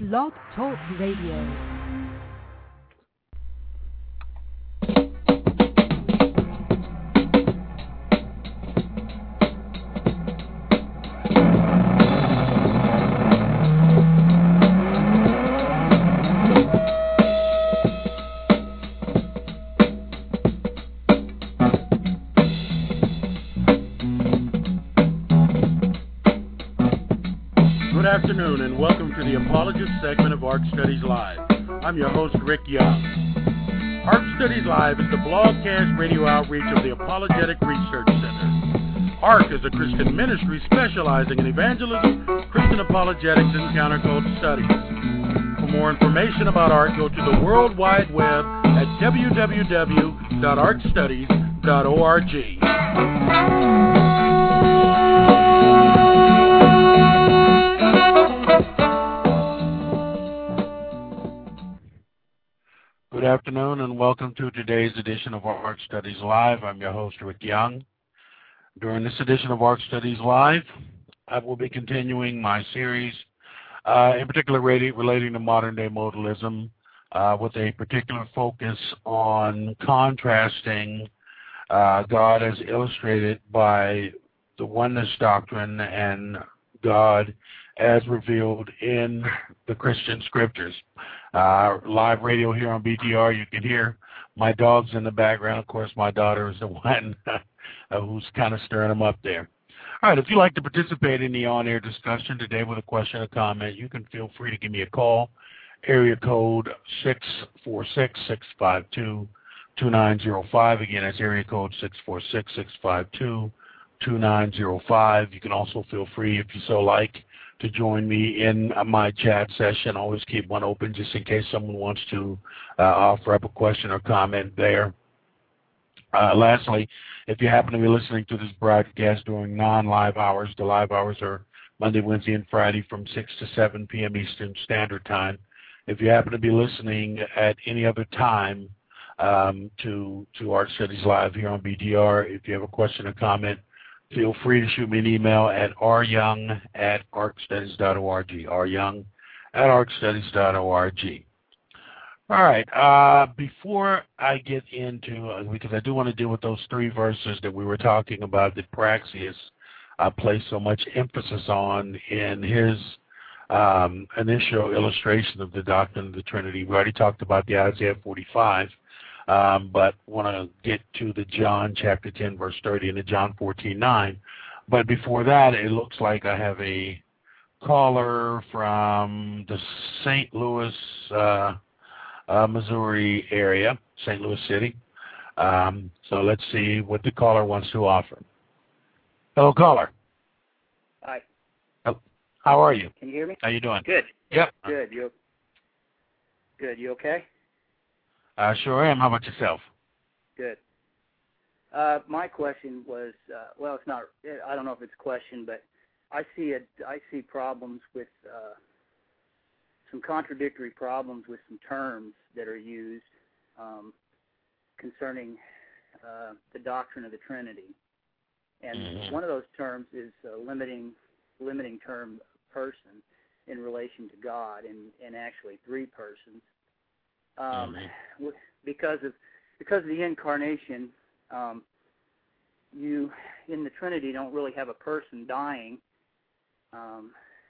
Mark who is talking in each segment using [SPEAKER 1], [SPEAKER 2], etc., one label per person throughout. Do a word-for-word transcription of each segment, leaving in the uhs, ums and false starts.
[SPEAKER 1] Blog Talk Radio.
[SPEAKER 2] Good afternoon and welcome to the Apologist segment of Ark Studies Live. I'm your host, Rick Young. Ark Studies Live is the blogcast radio outreach of the Apologetic Research Center. Ark is a Christian ministry specializing in evangelism, Christian apologetics, and counterculture studies. For more information about Ark, go to the World Wide Web at w w w dot ark studies dot org. Good afternoon and welcome to today's edition of Ark Studies Live. I'm your host, Rick Young. During this edition of Ark Studies Live, I will be continuing my series, uh, in particular relating to modern-day modalism, uh, with a particular focus on contrasting uh, God as illustrated by the oneness doctrine and God as revealed in the Christian scriptures. Uh, live radio here on B T R, you can hear my dogs in the background. Of course, my daughter is the one uh, who's kind of stirring them up there. All right, if you'd like to participate in the on-air discussion today with a question or comment, you can feel free to give me a call. Area code six four six, six five two, two nine zero five. Again, that's area code six four six, six five two, two nine zero five. You can also feel free, if you so like, to join me in my chat session. Always keep one open just in case someone wants to uh, offer up a question or comment there. Uh, lastly, if you happen to be listening to this broadcast during non-live hours, the live hours are Monday, Wednesday, and Friday from six to seven p.m. Eastern Standard Time. If you happen to be listening at any other time um, to, to Ark Studies Live here on B T R, if you have a question or comment, feel free to shoot me an email at r young at ark studies dot org, r young at ark studies dot org. All right, uh, before I get into, uh, because I do want to deal with those three verses that we were talking about that Praxeus uh, placed so much emphasis on in his um, initial illustration of the doctrine of the Trinity. We already talked about the Isaiah forty-five. Um, but want to get to the John chapter ten, verse thirty, and the John fourteen, nine. But before that, it looks like I have a caller from the Saint Louis, uh, uh, Missouri area, Saint Louis City. Um, so let's see what the caller wants to offer. Hello, caller.
[SPEAKER 3] Hi.
[SPEAKER 2] How, how are you?
[SPEAKER 3] Can you hear me?
[SPEAKER 2] How you doing?
[SPEAKER 3] Good.
[SPEAKER 2] Yep.
[SPEAKER 3] Good. You. Good. You okay?
[SPEAKER 2] I uh, sure am. How about yourself?
[SPEAKER 3] Good. Uh, my question was, uh, well, it's not. I don't know if it's a question, but I see a, I see problems with uh, some contradictory problems with some terms that are used um, concerning uh, the doctrine of the Trinity, and mm-hmm. one of those terms is a limiting limiting term person in relation to God, and, and actually three persons. Um, mm-hmm. Because of because of the incarnation, um, you in the Trinity don't really have a person dying. Um,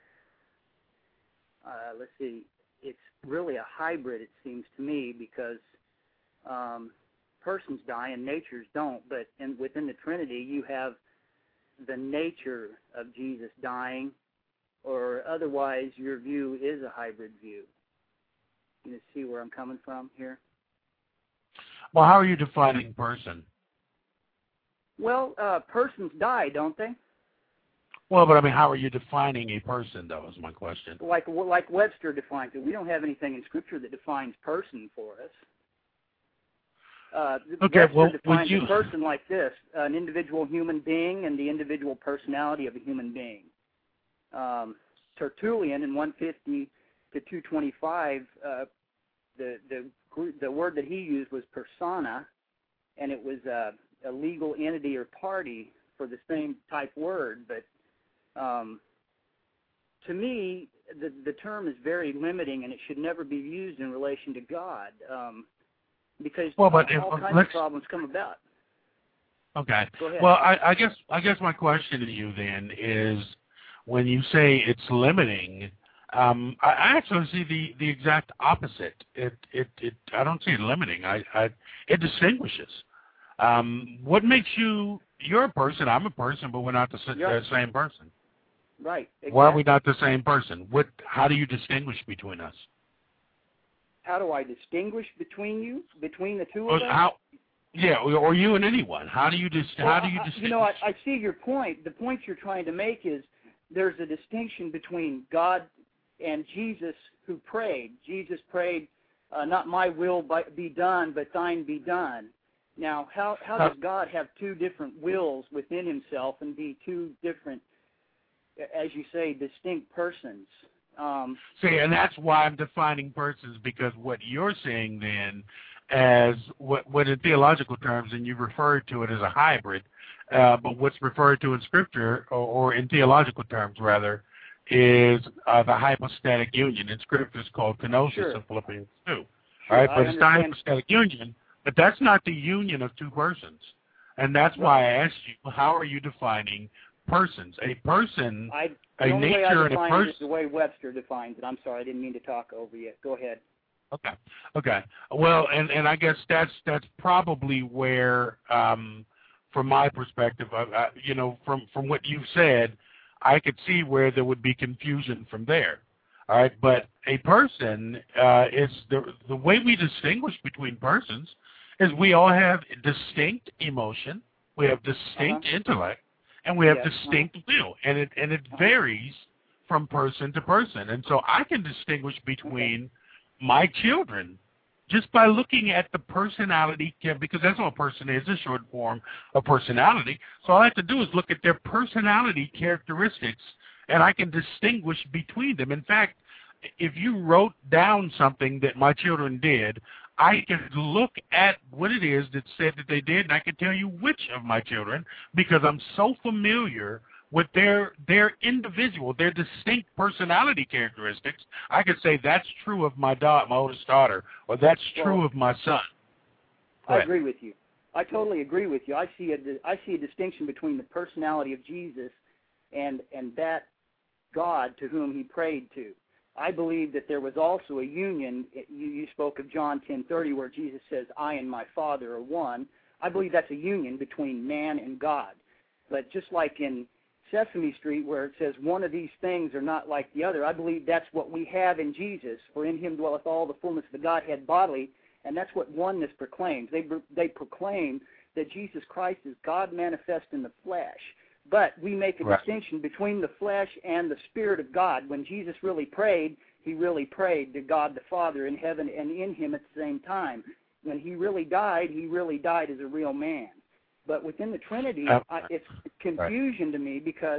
[SPEAKER 3] uh, let's see, it's really a hybrid, it seems to me, because um, persons die and natures don't. But in, within the Trinity, you have the nature of Jesus dying, or otherwise your view is a hybrid view. You see where I'm coming from here?
[SPEAKER 2] Well, how are you defining person?
[SPEAKER 3] Well, uh, persons die, don't they?
[SPEAKER 2] Well, but I mean, how are you defining a person, though, is my question.
[SPEAKER 3] Like like Webster defines it. We don't have anything in Scripture that defines person for us. Uh,
[SPEAKER 2] okay,
[SPEAKER 3] Webster
[SPEAKER 2] well,
[SPEAKER 3] defines
[SPEAKER 2] you...
[SPEAKER 3] a person like this, an individual human being and the individual personality of a human being. Um, Tertullian in one fifty to two twenty-five, uh, the the the word that he used was persona, and it was a, a legal entity or party for the same type word. But um, to me, the the term is very limiting, and it should never be used in relation to God, um, because
[SPEAKER 2] well, but
[SPEAKER 3] all,
[SPEAKER 2] if,
[SPEAKER 3] all kinds
[SPEAKER 2] let's,
[SPEAKER 3] of problems come about.
[SPEAKER 2] Okay.
[SPEAKER 3] Go ahead.
[SPEAKER 2] Well, I, I guess I guess my question to you then is, when you say it's limiting, um, I, I actually see the, the exact opposite. It it it I don't see it limiting. I, I it distinguishes. Um, what makes you? You're a person. I'm a person, but we're not the, s-
[SPEAKER 3] Right.
[SPEAKER 2] the same person.
[SPEAKER 3] Right. Exactly.
[SPEAKER 2] Why are we not the same person? What? How do you distinguish between us?
[SPEAKER 3] How do I distinguish between you, between the two
[SPEAKER 2] Or
[SPEAKER 3] of us?
[SPEAKER 2] how? Yeah, or, or you and anyone. How do you dis?
[SPEAKER 3] Well,
[SPEAKER 2] How do you
[SPEAKER 3] I-
[SPEAKER 2] distinguish?
[SPEAKER 3] You know, I, I see your point. The point you're trying to make is there's a distinction between God and Jesus who prayed. Jesus prayed, uh, not my will be done, but thine be done. Now, how, how does God have two different wills within himself and be two different, as you say, distinct persons? Um,
[SPEAKER 2] See, and that's why I'm defining persons, because what you're saying then, as what, what in theological terms, and you referred to it as a hybrid, uh, but what's referred to in Scripture, or, or in theological terms rather, is uh, the hypostatic union. In Scripture it's called kenosis
[SPEAKER 3] Sure.
[SPEAKER 2] in Philippians two.
[SPEAKER 3] Sure,
[SPEAKER 2] All right,
[SPEAKER 3] I
[SPEAKER 2] but it's the
[SPEAKER 3] understand.
[SPEAKER 2] hypostatic union, but that's not the union of two persons. And that's why I asked you, how are you defining persons? A person,
[SPEAKER 3] I,
[SPEAKER 2] a
[SPEAKER 3] the only way
[SPEAKER 2] nature
[SPEAKER 3] I
[SPEAKER 2] and a
[SPEAKER 3] define
[SPEAKER 2] person.
[SPEAKER 3] it is the way Webster defines it. I'm sorry, I didn't mean to talk over you. Go ahead.
[SPEAKER 2] Okay. Okay. Well, and, and I guess that's that's probably where, um, from my perspective, I, I, you know, from from what you've said, I could see where there would be confusion from there. All right. But a person uh, is the the way we distinguish between persons is we all have distinct emotion, we have distinct
[SPEAKER 3] Uh-huh.
[SPEAKER 2] intellect, and we have
[SPEAKER 3] Yes,
[SPEAKER 2] distinct will, and it and it varies from person to person. And so I can distinguish between
[SPEAKER 3] Okay.
[SPEAKER 2] my children just by looking at the personality, because that's what a person is, a short form of personality. So all I have to do is look at their personality characteristics, and I can distinguish between them. In fact, if you wrote down something that my children did, I can look at what it is that said that they did, and I can tell you which of my children, because I'm so familiar with their their individual, their distinct personality characteristics. I could say that's true of my daughter, my oldest daughter, or that's true
[SPEAKER 3] Well,
[SPEAKER 2] of my son. Go
[SPEAKER 3] I
[SPEAKER 2] ahead.
[SPEAKER 3] agree with you. I totally agree with you. I see a I see a distinction between the personality of Jesus and and that God to whom he prayed to. I believe that there was also a union. You, you spoke of John ten thirty, where Jesus says, "I and my Father are one." I believe that's a union between man and God. But just like in Sesame Street, where it says one of these things are not like the other, I believe that's what we have in Jesus. For in him dwelleth all the fullness of the Godhead bodily, and that's what oneness proclaims. They they proclaim that Jesus Christ is God manifest in the flesh. But we make a
[SPEAKER 2] Right.
[SPEAKER 3] distinction between the flesh and the Spirit of God. When Jesus really prayed, he really prayed to God the Father in heaven and in him at the same time. When he really died, he really died as a real man. But within the Trinity,
[SPEAKER 2] Uh,
[SPEAKER 3] I, it's confusion to me because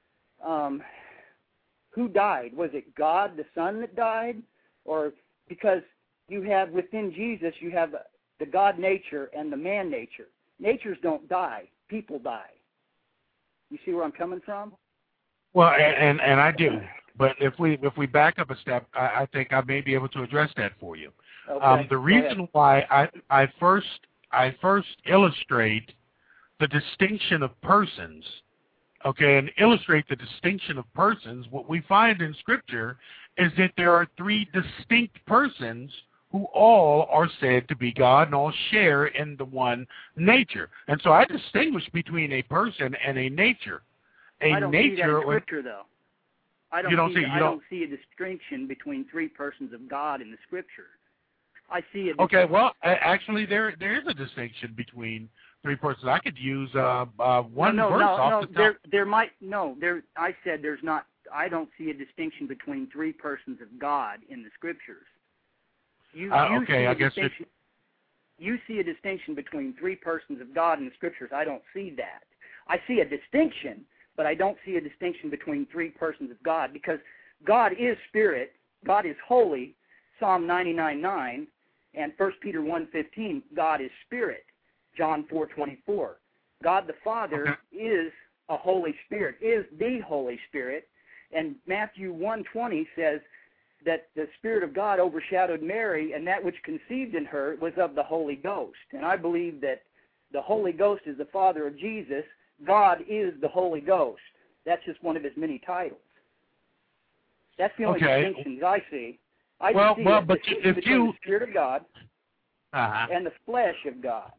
[SPEAKER 3] um, who died? Was it God the Son that died? Or because you have within Jesus, you have the God nature and the man nature. Natures don't die. People die. You see where I'm coming from?
[SPEAKER 2] Well, and, and and I do. But if we if we back up a step, I, I think I may be able to address that for you.
[SPEAKER 3] Okay.
[SPEAKER 2] Um, the
[SPEAKER 3] Go
[SPEAKER 2] reason
[SPEAKER 3] ahead.
[SPEAKER 2] why I I first I first illustrate the distinction of persons, okay, and illustrate the distinction of persons, what we find in Scripture is that there are three distinct persons who all are said to be God and all share in the one nature. And so I distinguish between a person and a nature. A
[SPEAKER 3] I don't see that
[SPEAKER 2] nature,
[SPEAKER 3] in Scripture, though. I don't
[SPEAKER 2] You don't
[SPEAKER 3] see,
[SPEAKER 2] see- you
[SPEAKER 3] I
[SPEAKER 2] don't-
[SPEAKER 3] don't see a distinction between three persons of God in the Scripture. I see a
[SPEAKER 2] okay, well, a- actually there there is a distinction between three persons. I could use uh, uh, one
[SPEAKER 3] no, no,
[SPEAKER 2] verse
[SPEAKER 3] no,
[SPEAKER 2] off
[SPEAKER 3] no.
[SPEAKER 2] the top.
[SPEAKER 3] There, there might no. There, I said there's not. I don't see a distinction between three persons of God in the Scriptures. You,
[SPEAKER 2] Uh,
[SPEAKER 3] you
[SPEAKER 2] okay,
[SPEAKER 3] see a
[SPEAKER 2] I guess it-
[SPEAKER 3] distinction. You see a distinction between three persons of God in the Scriptures. I don't see that. I see a distinction, but I don't see a distinction between three persons of God, because God is Spirit. God is holy. Psalm ninety-nine nine, and First Peter one fifteen. God is Spirit. John four twenty-four. God the Father
[SPEAKER 2] Okay.
[SPEAKER 3] is a Holy Spirit, is the Holy Spirit, And Matthew one twenty says that the Spirit of God overshadowed Mary, and that which conceived in her was of the Holy Ghost. And I believe that the Holy Ghost is the Father of Jesus. God is the Holy Ghost. That's just one of his many titles. That's the only
[SPEAKER 2] okay.
[SPEAKER 3] distinctions I see. I
[SPEAKER 2] well,
[SPEAKER 3] see
[SPEAKER 2] well,
[SPEAKER 3] a
[SPEAKER 2] but
[SPEAKER 3] distinction
[SPEAKER 2] if
[SPEAKER 3] between
[SPEAKER 2] you
[SPEAKER 3] the Spirit of God
[SPEAKER 2] uh-huh.
[SPEAKER 3] and the flesh of God.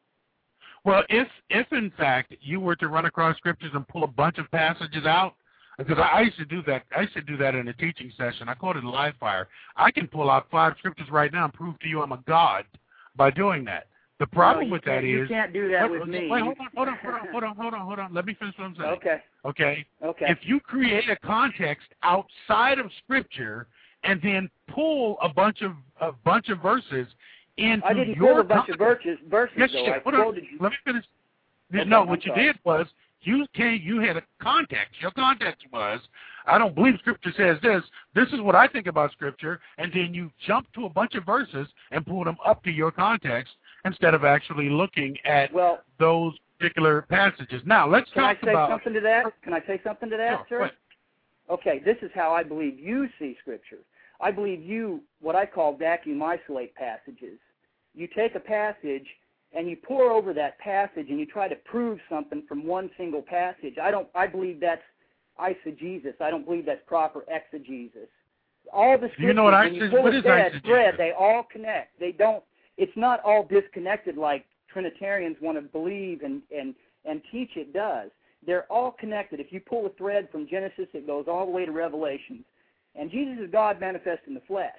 [SPEAKER 2] Well, if if in fact you were to run across scriptures and pull a bunch of passages out, because I used to do that. I used to do that in a teaching session. I called it live fire. I can pull out five scriptures right now and prove to you I'm a god by doing that. The problem
[SPEAKER 3] no,
[SPEAKER 2] with that
[SPEAKER 3] you
[SPEAKER 2] is
[SPEAKER 3] you can't do that
[SPEAKER 2] wait,
[SPEAKER 3] with me.
[SPEAKER 2] Wait, hold on, hold on, hold on, hold on, hold on, hold on. Let me finish what I'm saying.
[SPEAKER 3] Okay.
[SPEAKER 2] Okay.
[SPEAKER 3] Okay.
[SPEAKER 2] If you create a context outside of scripture and then pull a bunch of a bunch of verses into
[SPEAKER 3] I didn't
[SPEAKER 2] your
[SPEAKER 3] pull a bunch
[SPEAKER 2] context,
[SPEAKER 3] of verses. Verses
[SPEAKER 2] yes,
[SPEAKER 3] though.
[SPEAKER 2] you
[SPEAKER 3] I
[SPEAKER 2] did. Hold on.
[SPEAKER 3] quoted you.
[SPEAKER 2] Let me finish.
[SPEAKER 3] Okay,
[SPEAKER 2] no,
[SPEAKER 3] I'm
[SPEAKER 2] what you
[SPEAKER 3] sorry.
[SPEAKER 2] did was you came, you had a context. Your context was, I don't believe Scripture says this. This is what I think about Scripture, and then you jump to a bunch of verses and pull them up to your context instead of actually looking at
[SPEAKER 3] well,
[SPEAKER 2] those particular passages. Now, let's
[SPEAKER 3] can
[SPEAKER 2] talk
[SPEAKER 3] I say
[SPEAKER 2] about.
[SPEAKER 3] something to that? Can I say something to that,
[SPEAKER 2] Sure,
[SPEAKER 3] sir? Okay, this is how I believe you see Scripture. I believe you, what I call vacuum isolate passages. You take a passage and you pour over that passage and you try to prove something from one single passage. I don't. I believe that's eisegesis. I don't believe that's proper exegesis. All the scriptures,
[SPEAKER 2] you know what
[SPEAKER 3] when you
[SPEAKER 2] eisegesis-
[SPEAKER 3] pull
[SPEAKER 2] what
[SPEAKER 3] a
[SPEAKER 2] is
[SPEAKER 3] thread,
[SPEAKER 2] eisegesis?
[SPEAKER 3] thread, they all connect. They don't. It's not all disconnected like Trinitarians want to believe and and and teach it does. They're all connected. If you pull a thread from Genesis, it goes all the way to Revelation. And Jesus is God manifest in the flesh.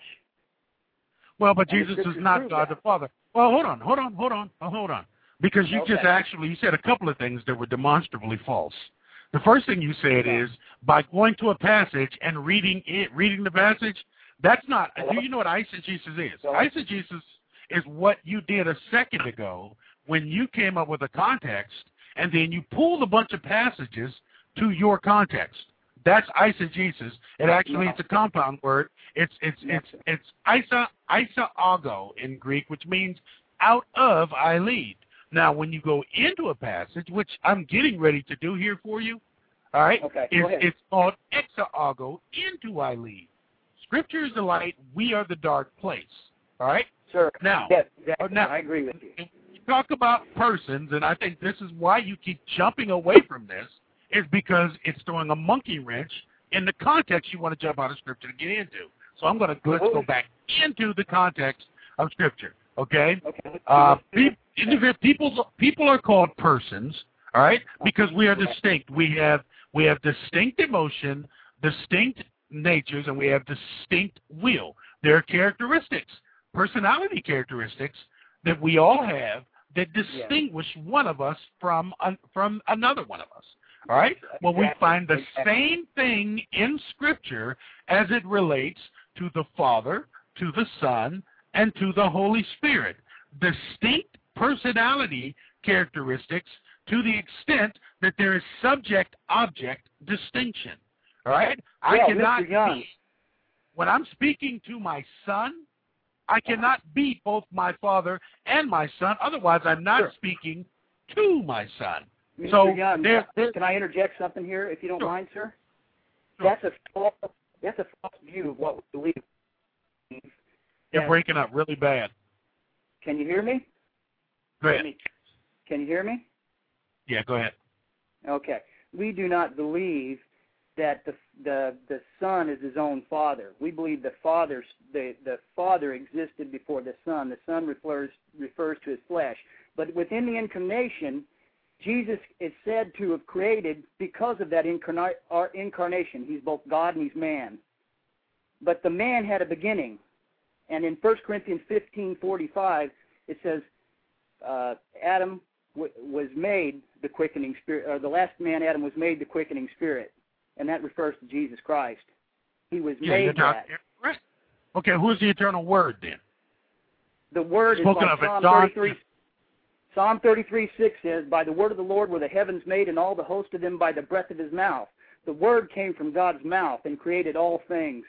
[SPEAKER 2] Well, but
[SPEAKER 3] And the
[SPEAKER 2] Jesus is
[SPEAKER 3] scriptures
[SPEAKER 2] not
[SPEAKER 3] prove
[SPEAKER 2] God
[SPEAKER 3] that.
[SPEAKER 2] the Father. Well, hold on, hold on, hold on, oh, hold on. Because you
[SPEAKER 3] Okay.
[SPEAKER 2] just actually, you said a couple of things that were demonstrably false. The first thing you said
[SPEAKER 3] Yeah.
[SPEAKER 2] is, by going to a passage and reading it, reading the passage, that's not, do you know what eisegesis is?
[SPEAKER 3] So-
[SPEAKER 2] Eisegesis is what you did a second ago when you came up with a context, and then you pulled a bunch of passages to your context. That's eisegesis. It actually
[SPEAKER 3] No.
[SPEAKER 2] it's a compound word. It's it's
[SPEAKER 3] No.
[SPEAKER 2] it's it's isa isaago in Greek, which means out of I lead. Now, when you go into a passage, which I'm getting ready to do here for you, all right,
[SPEAKER 3] Okay,
[SPEAKER 2] it's,
[SPEAKER 3] go ahead.
[SPEAKER 2] it's called exaago, into I lead. Scripture is the light. We are the dark place. All right.
[SPEAKER 3] Sure.
[SPEAKER 2] Now,
[SPEAKER 3] Yes, exactly.
[SPEAKER 2] now
[SPEAKER 3] I agree with you.
[SPEAKER 2] you talk about persons, and I think this is why you keep jumping away from this, is because it's throwing a monkey wrench in the context you want to jump out of Scripture to get into. So I'm going to let's go back into the context of Scripture. Okay.
[SPEAKER 3] Okay.
[SPEAKER 2] Uh, pe- people people are called persons. All right, because we are
[SPEAKER 3] Right.
[SPEAKER 2] distinct. We have we have distinct emotion, distinct natures, and we have distinct will. There are characteristics, personality characteristics that we all have that distinguish one of us from uh, from another one of us. All right? Well, we find the same thing in Scripture as it relates to the Father, to the Son, and to the Holy Spirit. Distinct personality characteristics to the extent that there is subject-object distinction. All right? I
[SPEAKER 3] Well,
[SPEAKER 2] cannot
[SPEAKER 3] Mister Young.
[SPEAKER 2] be, when I'm speaking to my son, I cannot be both my father and my son. Otherwise, I'm not
[SPEAKER 3] Sure.
[SPEAKER 2] speaking to my son.
[SPEAKER 3] Mister
[SPEAKER 2] So
[SPEAKER 3] Young,
[SPEAKER 2] there, there,
[SPEAKER 3] can I interject something here, if you don't
[SPEAKER 2] Sure.
[SPEAKER 3] mind, sir?
[SPEAKER 2] Sure.
[SPEAKER 3] That's a false, that's a false view of what we believe.
[SPEAKER 2] you're
[SPEAKER 3] That-
[SPEAKER 2] breaking up really bad.
[SPEAKER 3] Can you hear me?
[SPEAKER 2] Go
[SPEAKER 3] Let
[SPEAKER 2] ahead.
[SPEAKER 3] me- Can you hear me?
[SPEAKER 2] Yeah, go ahead.
[SPEAKER 3] Okay. We do not believe that the the the Son is his own Father. We believe the Father the the Father existed before the Son. The Son refers refers to his flesh. But within the incarnation, Jesus is said to have created because of that incarna- our incarnation. He's both God and he's man. But the man had a beginning. And in First Corinthians fifteen forty-five, it says uh, Adam w- was made the quickening spirit, or the last man, Adam, was made the quickening spirit. And that refers to Jesus Christ. He was
[SPEAKER 2] Yeah, you're
[SPEAKER 3] made
[SPEAKER 2] not,
[SPEAKER 3] that.
[SPEAKER 2] right. Okay, who's the eternal word then?
[SPEAKER 3] The word is
[SPEAKER 2] Spoken
[SPEAKER 3] like
[SPEAKER 2] of it,
[SPEAKER 3] Psalm
[SPEAKER 2] John-
[SPEAKER 3] thirty-three. Psalm thirty-three six says, "By the word of the Lord were the heavens made, and all the host of them by the breath of his mouth." The word came from God's mouth and created all things.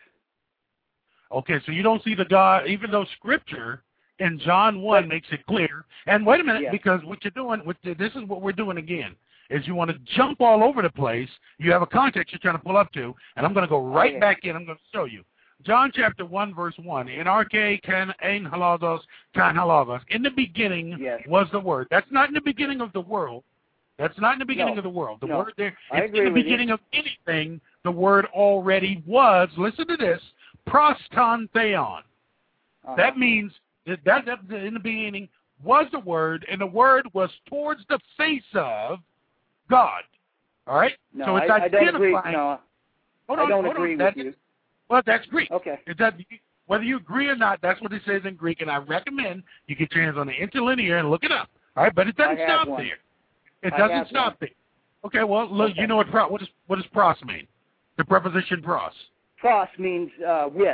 [SPEAKER 2] Okay, so you don't see the God, even though Scripture in John one
[SPEAKER 3] But-
[SPEAKER 2] makes it clear. And wait a minute,
[SPEAKER 3] Yeah.
[SPEAKER 2] because what you're doing, what the, this is what we're doing again, is you want to jump all over the place. You have a context you're trying to pull up to, and I'm going to go right
[SPEAKER 3] okay.
[SPEAKER 2] back in. I'm going to show you. John chapter one, verse one. In arche kan ein halagos kan halagos. In the beginning
[SPEAKER 3] yes.
[SPEAKER 2] was the Word. That's not in the beginning of the world. That's not in the beginning
[SPEAKER 3] no.
[SPEAKER 2] of the world. The
[SPEAKER 3] no.
[SPEAKER 2] Word there.
[SPEAKER 3] I
[SPEAKER 2] It's
[SPEAKER 3] agree
[SPEAKER 2] in the
[SPEAKER 3] with
[SPEAKER 2] beginning
[SPEAKER 3] you.
[SPEAKER 2] of anything. The Word already was. Listen to this. Proston theon.
[SPEAKER 3] Uh-huh.
[SPEAKER 2] That means that, that, that in the beginning was the Word, and the Word was towards the face of God. All right?
[SPEAKER 3] No,
[SPEAKER 2] so it's
[SPEAKER 3] I, I don't agree.
[SPEAKER 2] identifying.
[SPEAKER 3] No,
[SPEAKER 2] hold
[SPEAKER 3] I
[SPEAKER 2] on,
[SPEAKER 3] don't
[SPEAKER 2] hold
[SPEAKER 3] agree
[SPEAKER 2] on.
[SPEAKER 3] with
[SPEAKER 2] That,
[SPEAKER 3] you.
[SPEAKER 2] Well, that's Greek.
[SPEAKER 3] Okay.
[SPEAKER 2] It does, whether you agree or not, that's what it says in Greek, and I recommend you get your hands on the interlinear and look it up. All right? But it doesn't
[SPEAKER 3] I have
[SPEAKER 2] stop
[SPEAKER 3] one.
[SPEAKER 2] there. It
[SPEAKER 3] I
[SPEAKER 2] doesn't
[SPEAKER 3] have
[SPEAKER 2] stop
[SPEAKER 3] one.
[SPEAKER 2] there. Okay, well, look,
[SPEAKER 3] Okay.
[SPEAKER 2] you know what, pro, what, does, what does pros mean? The preposition pros.
[SPEAKER 3] Pros means uh, with.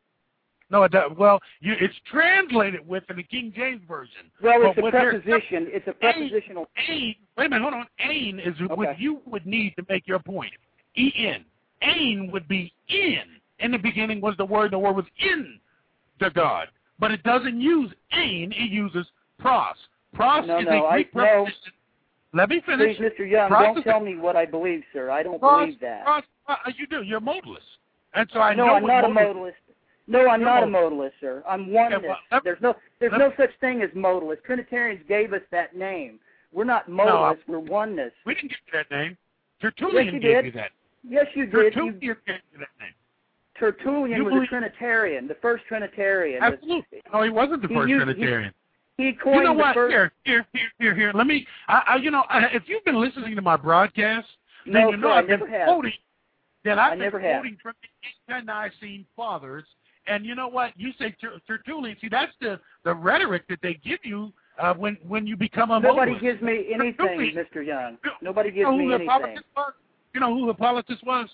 [SPEAKER 2] No, it does, well, you, it's translated with in the King James Version.
[SPEAKER 3] Well, it's
[SPEAKER 2] but
[SPEAKER 3] a preposition. It's a prepositional.
[SPEAKER 2] Ain, wait a minute, hold on. Ain is
[SPEAKER 3] Okay.
[SPEAKER 2] what you would need to make your point. E N. Ain would be in. In the beginning was the Word, and the Word was in the God. But it doesn't use ain, it uses pros. Pros
[SPEAKER 3] No,
[SPEAKER 2] is
[SPEAKER 3] no,
[SPEAKER 2] a Greek
[SPEAKER 3] I- no.
[SPEAKER 2] preposition. Let me finish.
[SPEAKER 3] Please, Mister Young,
[SPEAKER 2] Pros
[SPEAKER 3] don't
[SPEAKER 2] is
[SPEAKER 3] tell
[SPEAKER 2] a-
[SPEAKER 3] me what I believe, sir. I don't
[SPEAKER 2] pros,
[SPEAKER 3] believe that.
[SPEAKER 2] Pros, uh, you do. You're a modalist. And so I
[SPEAKER 3] no,
[SPEAKER 2] know
[SPEAKER 3] I'm
[SPEAKER 2] what
[SPEAKER 3] not
[SPEAKER 2] modalist,
[SPEAKER 3] a modalist. No, I'm
[SPEAKER 2] You're
[SPEAKER 3] not a
[SPEAKER 2] modalist.
[SPEAKER 3] modalist, sir. I'm oneness.
[SPEAKER 2] well, let-
[SPEAKER 3] there's no, there's
[SPEAKER 2] let-
[SPEAKER 3] no such thing as modalist. Trinitarians gave us that name. We're not modalists. we're oneness.
[SPEAKER 2] We didn't give you that name. Tertullian
[SPEAKER 3] Yes, you
[SPEAKER 2] gave
[SPEAKER 3] did.
[SPEAKER 2] you that.
[SPEAKER 3] Yes, you did.
[SPEAKER 2] Tertullian
[SPEAKER 3] You,
[SPEAKER 2] gave you that name.
[SPEAKER 3] Tertullian
[SPEAKER 2] You
[SPEAKER 3] was
[SPEAKER 2] believe-
[SPEAKER 3] a Trinitarian, the first Trinitarian.
[SPEAKER 2] Absolutely. No, he wasn't the
[SPEAKER 3] He
[SPEAKER 2] first
[SPEAKER 3] used-
[SPEAKER 2] Trinitarian.
[SPEAKER 3] He coined
[SPEAKER 2] You know
[SPEAKER 3] the
[SPEAKER 2] what?
[SPEAKER 3] first.
[SPEAKER 2] Here, here, here, here, here. Let me. I, I you know, I, if you've been listening to my broadcast, then
[SPEAKER 3] No,
[SPEAKER 2] you know
[SPEAKER 3] sir, I
[SPEAKER 2] I've been
[SPEAKER 3] never have.
[SPEAKER 2] quoting. Then I've
[SPEAKER 3] I
[SPEAKER 2] been
[SPEAKER 3] never have.
[SPEAKER 2] quoting from the Nicene Fathers, and you know what? You say Ter- Tertullian. See, that's the the rhetoric that they give you uh, when when you become a
[SPEAKER 3] Nobody
[SPEAKER 2] modalist.
[SPEAKER 3] gives me anything,
[SPEAKER 2] Tertullian.
[SPEAKER 3] Mister Young.
[SPEAKER 2] You-
[SPEAKER 3] Nobody
[SPEAKER 2] you
[SPEAKER 3] gives
[SPEAKER 2] know
[SPEAKER 3] me
[SPEAKER 2] who
[SPEAKER 3] anything.
[SPEAKER 2] Hippolytus was? You know who Hippolytus was?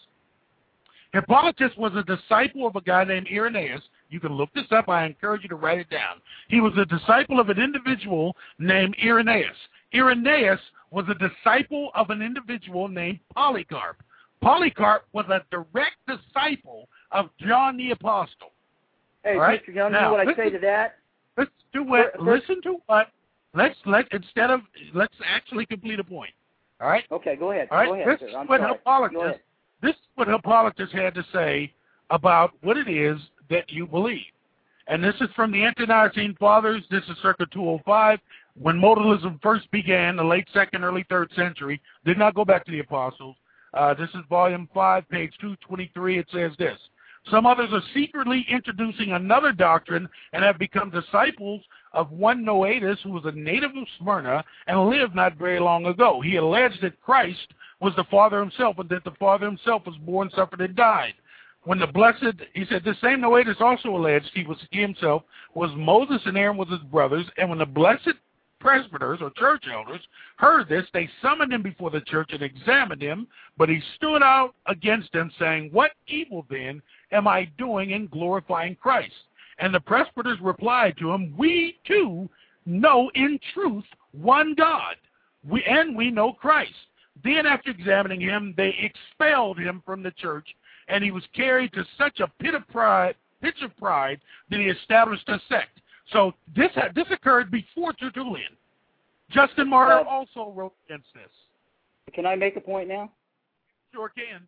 [SPEAKER 2] Hippolytus was a disciple of a guy named Irenaeus. You can look this up. I encourage you to write it down. He was a disciple of an individual named Irenaeus. Irenaeus was a disciple of an individual named Polycarp. Polycarp was a direct disciple of John the Apostle.
[SPEAKER 3] Hey,
[SPEAKER 2] All right?
[SPEAKER 3] Mister Young, you
[SPEAKER 2] Now,
[SPEAKER 3] know what I
[SPEAKER 2] listen-
[SPEAKER 3] say to that?
[SPEAKER 2] Let's do what.
[SPEAKER 3] For- for-
[SPEAKER 2] listen to what. Let's let instead of let's actually complete a point. All right.
[SPEAKER 3] Okay, go ahead.
[SPEAKER 2] All right.
[SPEAKER 3] Go ahead,
[SPEAKER 2] this
[SPEAKER 3] sir.
[SPEAKER 2] is
[SPEAKER 3] I'm
[SPEAKER 2] what
[SPEAKER 3] sorry. Go
[SPEAKER 2] Hippolytus.
[SPEAKER 3] ahead.
[SPEAKER 2] This is what Hippolytus had to say about what it is that you believe. And this is from the Ante-Nicene Fathers. This is circa two oh five, when modalism first began, the late second, early third century. Did not go back to the Apostles. Uh, this is volume five, page two twenty-three. It says this. Some others are secretly introducing another doctrine and have become disciples of one Noetus, who was a native of Smyrna and lived not very long ago. He alleged that Christ was the Father himself, and that the Father himself was born, suffered, and died. When the blessed, he said, this same Noetus also alleged he was he himself was Moses and Aaron was his brothers, and when the blessed presbyters or church elders heard this, they summoned him before the church and examined him, but he stood out against them, saying, what evil then am I doing in glorifying Christ? And the presbyters replied to him, we too know in truth one God, we and we know Christ. Then after examining him, they expelled him from the church, and he was carried to such a pit of pride, pitch of pride that he established a sect. So this this occurred before Tertullian. Justin Martyr
[SPEAKER 3] Uh,
[SPEAKER 2] also wrote against this.
[SPEAKER 3] Can I make a point now?
[SPEAKER 2] Sure can.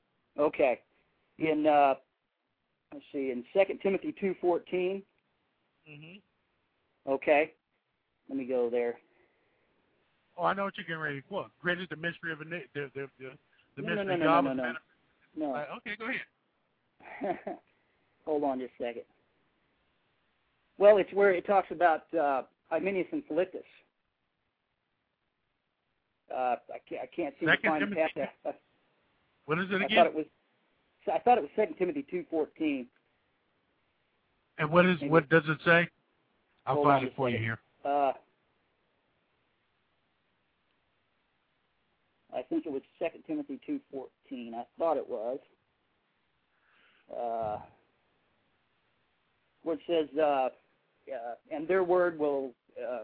[SPEAKER 3] Okay. In uh, let's see, in Second Timothy two fourteen.
[SPEAKER 2] Mm-hmm.
[SPEAKER 3] Okay. Let me go there.
[SPEAKER 2] Oh, I know what you're getting ready to quote. Great is the mystery of a the the the, the
[SPEAKER 3] No, no,
[SPEAKER 2] mystery
[SPEAKER 3] no, no,
[SPEAKER 2] God
[SPEAKER 3] no,
[SPEAKER 2] was
[SPEAKER 3] no,
[SPEAKER 2] man-
[SPEAKER 3] No.
[SPEAKER 2] Uh, okay, go ahead.
[SPEAKER 3] Hold on just a second. Well, it's where it talks about uh, Hymenaeus and Philetus. Uh, I can't, I can't seem
[SPEAKER 2] Second
[SPEAKER 3] to find
[SPEAKER 2] Timothy.
[SPEAKER 3] it past that.
[SPEAKER 2] What is it
[SPEAKER 3] I
[SPEAKER 2] again?
[SPEAKER 3] thought it was. I thought it was Second Timothy two fourteen.
[SPEAKER 2] And what is what does it say? I'll
[SPEAKER 3] Hold
[SPEAKER 2] find
[SPEAKER 3] on
[SPEAKER 2] it
[SPEAKER 3] just a
[SPEAKER 2] for you
[SPEAKER 3] second.
[SPEAKER 2] here.
[SPEAKER 3] Uh, I think it was Second Timothy two fourteen. I thought it was. Uh, where it says, uh, uh, and their word will, uh,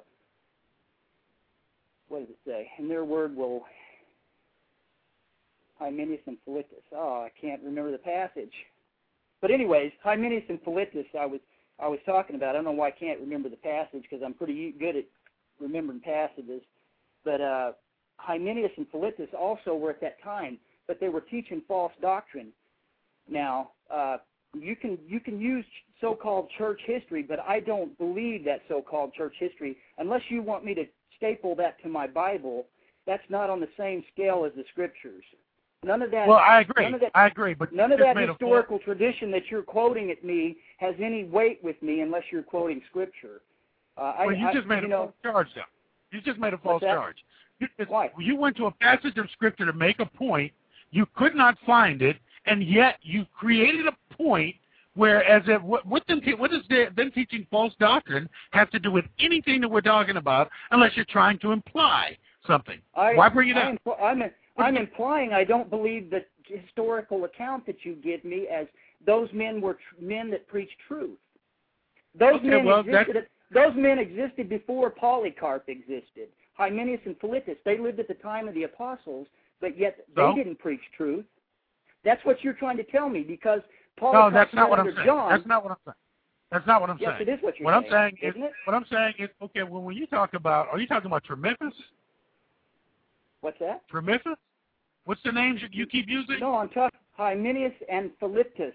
[SPEAKER 3] what does it say? And their word will, Hymenaeus and Philetus. Oh, I can't remember the passage. But anyways, Hymenaeus and Philetus, I was I was talking about. I don't know why I can't remember the passage because I'm pretty good at remembering passages. But uh, Hymenaeus and Philetus also were at that time, but they were teaching false doctrine. Now, uh, you can you can use so-called church history, but I don't believe that so-called church history, unless you want me to staple that to my Bible. That's not on the same scale as the Scriptures. None of that.
[SPEAKER 2] Well, I agree.
[SPEAKER 3] None of that,
[SPEAKER 2] I agree, but
[SPEAKER 3] none of that historical
[SPEAKER 2] full...
[SPEAKER 3] tradition that you're quoting at me has any weight with me unless you're quoting Scripture. Uh,
[SPEAKER 2] well,
[SPEAKER 3] I,
[SPEAKER 2] you just
[SPEAKER 3] I,
[SPEAKER 2] made
[SPEAKER 3] you
[SPEAKER 2] a
[SPEAKER 3] know,
[SPEAKER 2] false charge, though. You just made a false charge. You,
[SPEAKER 3] Why?
[SPEAKER 2] You went to a passage of Scripture to make a point. You could not find it, and yet you created a point. Whereas, if, what, what, them, what does the, them teaching false doctrine have to do with anything that we're talking about, unless you're trying to imply something?
[SPEAKER 3] I,
[SPEAKER 2] Why bring it
[SPEAKER 3] I
[SPEAKER 2] up?
[SPEAKER 3] Impl- I'm, I'm implying I don't believe the historical account that you give me as those men were tr- men that preached truth. Those
[SPEAKER 2] okay,
[SPEAKER 3] men
[SPEAKER 2] well,
[SPEAKER 3] existed. At, those men existed before Polycarp existed. Hymenaeus and Philetus, they lived at the time of the apostles, but yet they
[SPEAKER 2] so?
[SPEAKER 3] didn't preach truth. That's what you're trying to tell me, because Polycarp
[SPEAKER 2] no, that's not what I'm
[SPEAKER 3] under
[SPEAKER 2] saying.
[SPEAKER 3] John.
[SPEAKER 2] That's not what I'm saying. That's not what I'm
[SPEAKER 3] yes,
[SPEAKER 2] saying.
[SPEAKER 3] Yes, it is what you're
[SPEAKER 2] what
[SPEAKER 3] saying.
[SPEAKER 2] I'm saying
[SPEAKER 3] isn't
[SPEAKER 2] is,
[SPEAKER 3] it?
[SPEAKER 2] what I'm saying is, okay, well, when you talk about, are you talking about Trimithus?
[SPEAKER 3] What's that?
[SPEAKER 2] Trimithus? What's the names you, you keep using?
[SPEAKER 3] No, I'm talking Hymenaeus and Philetus.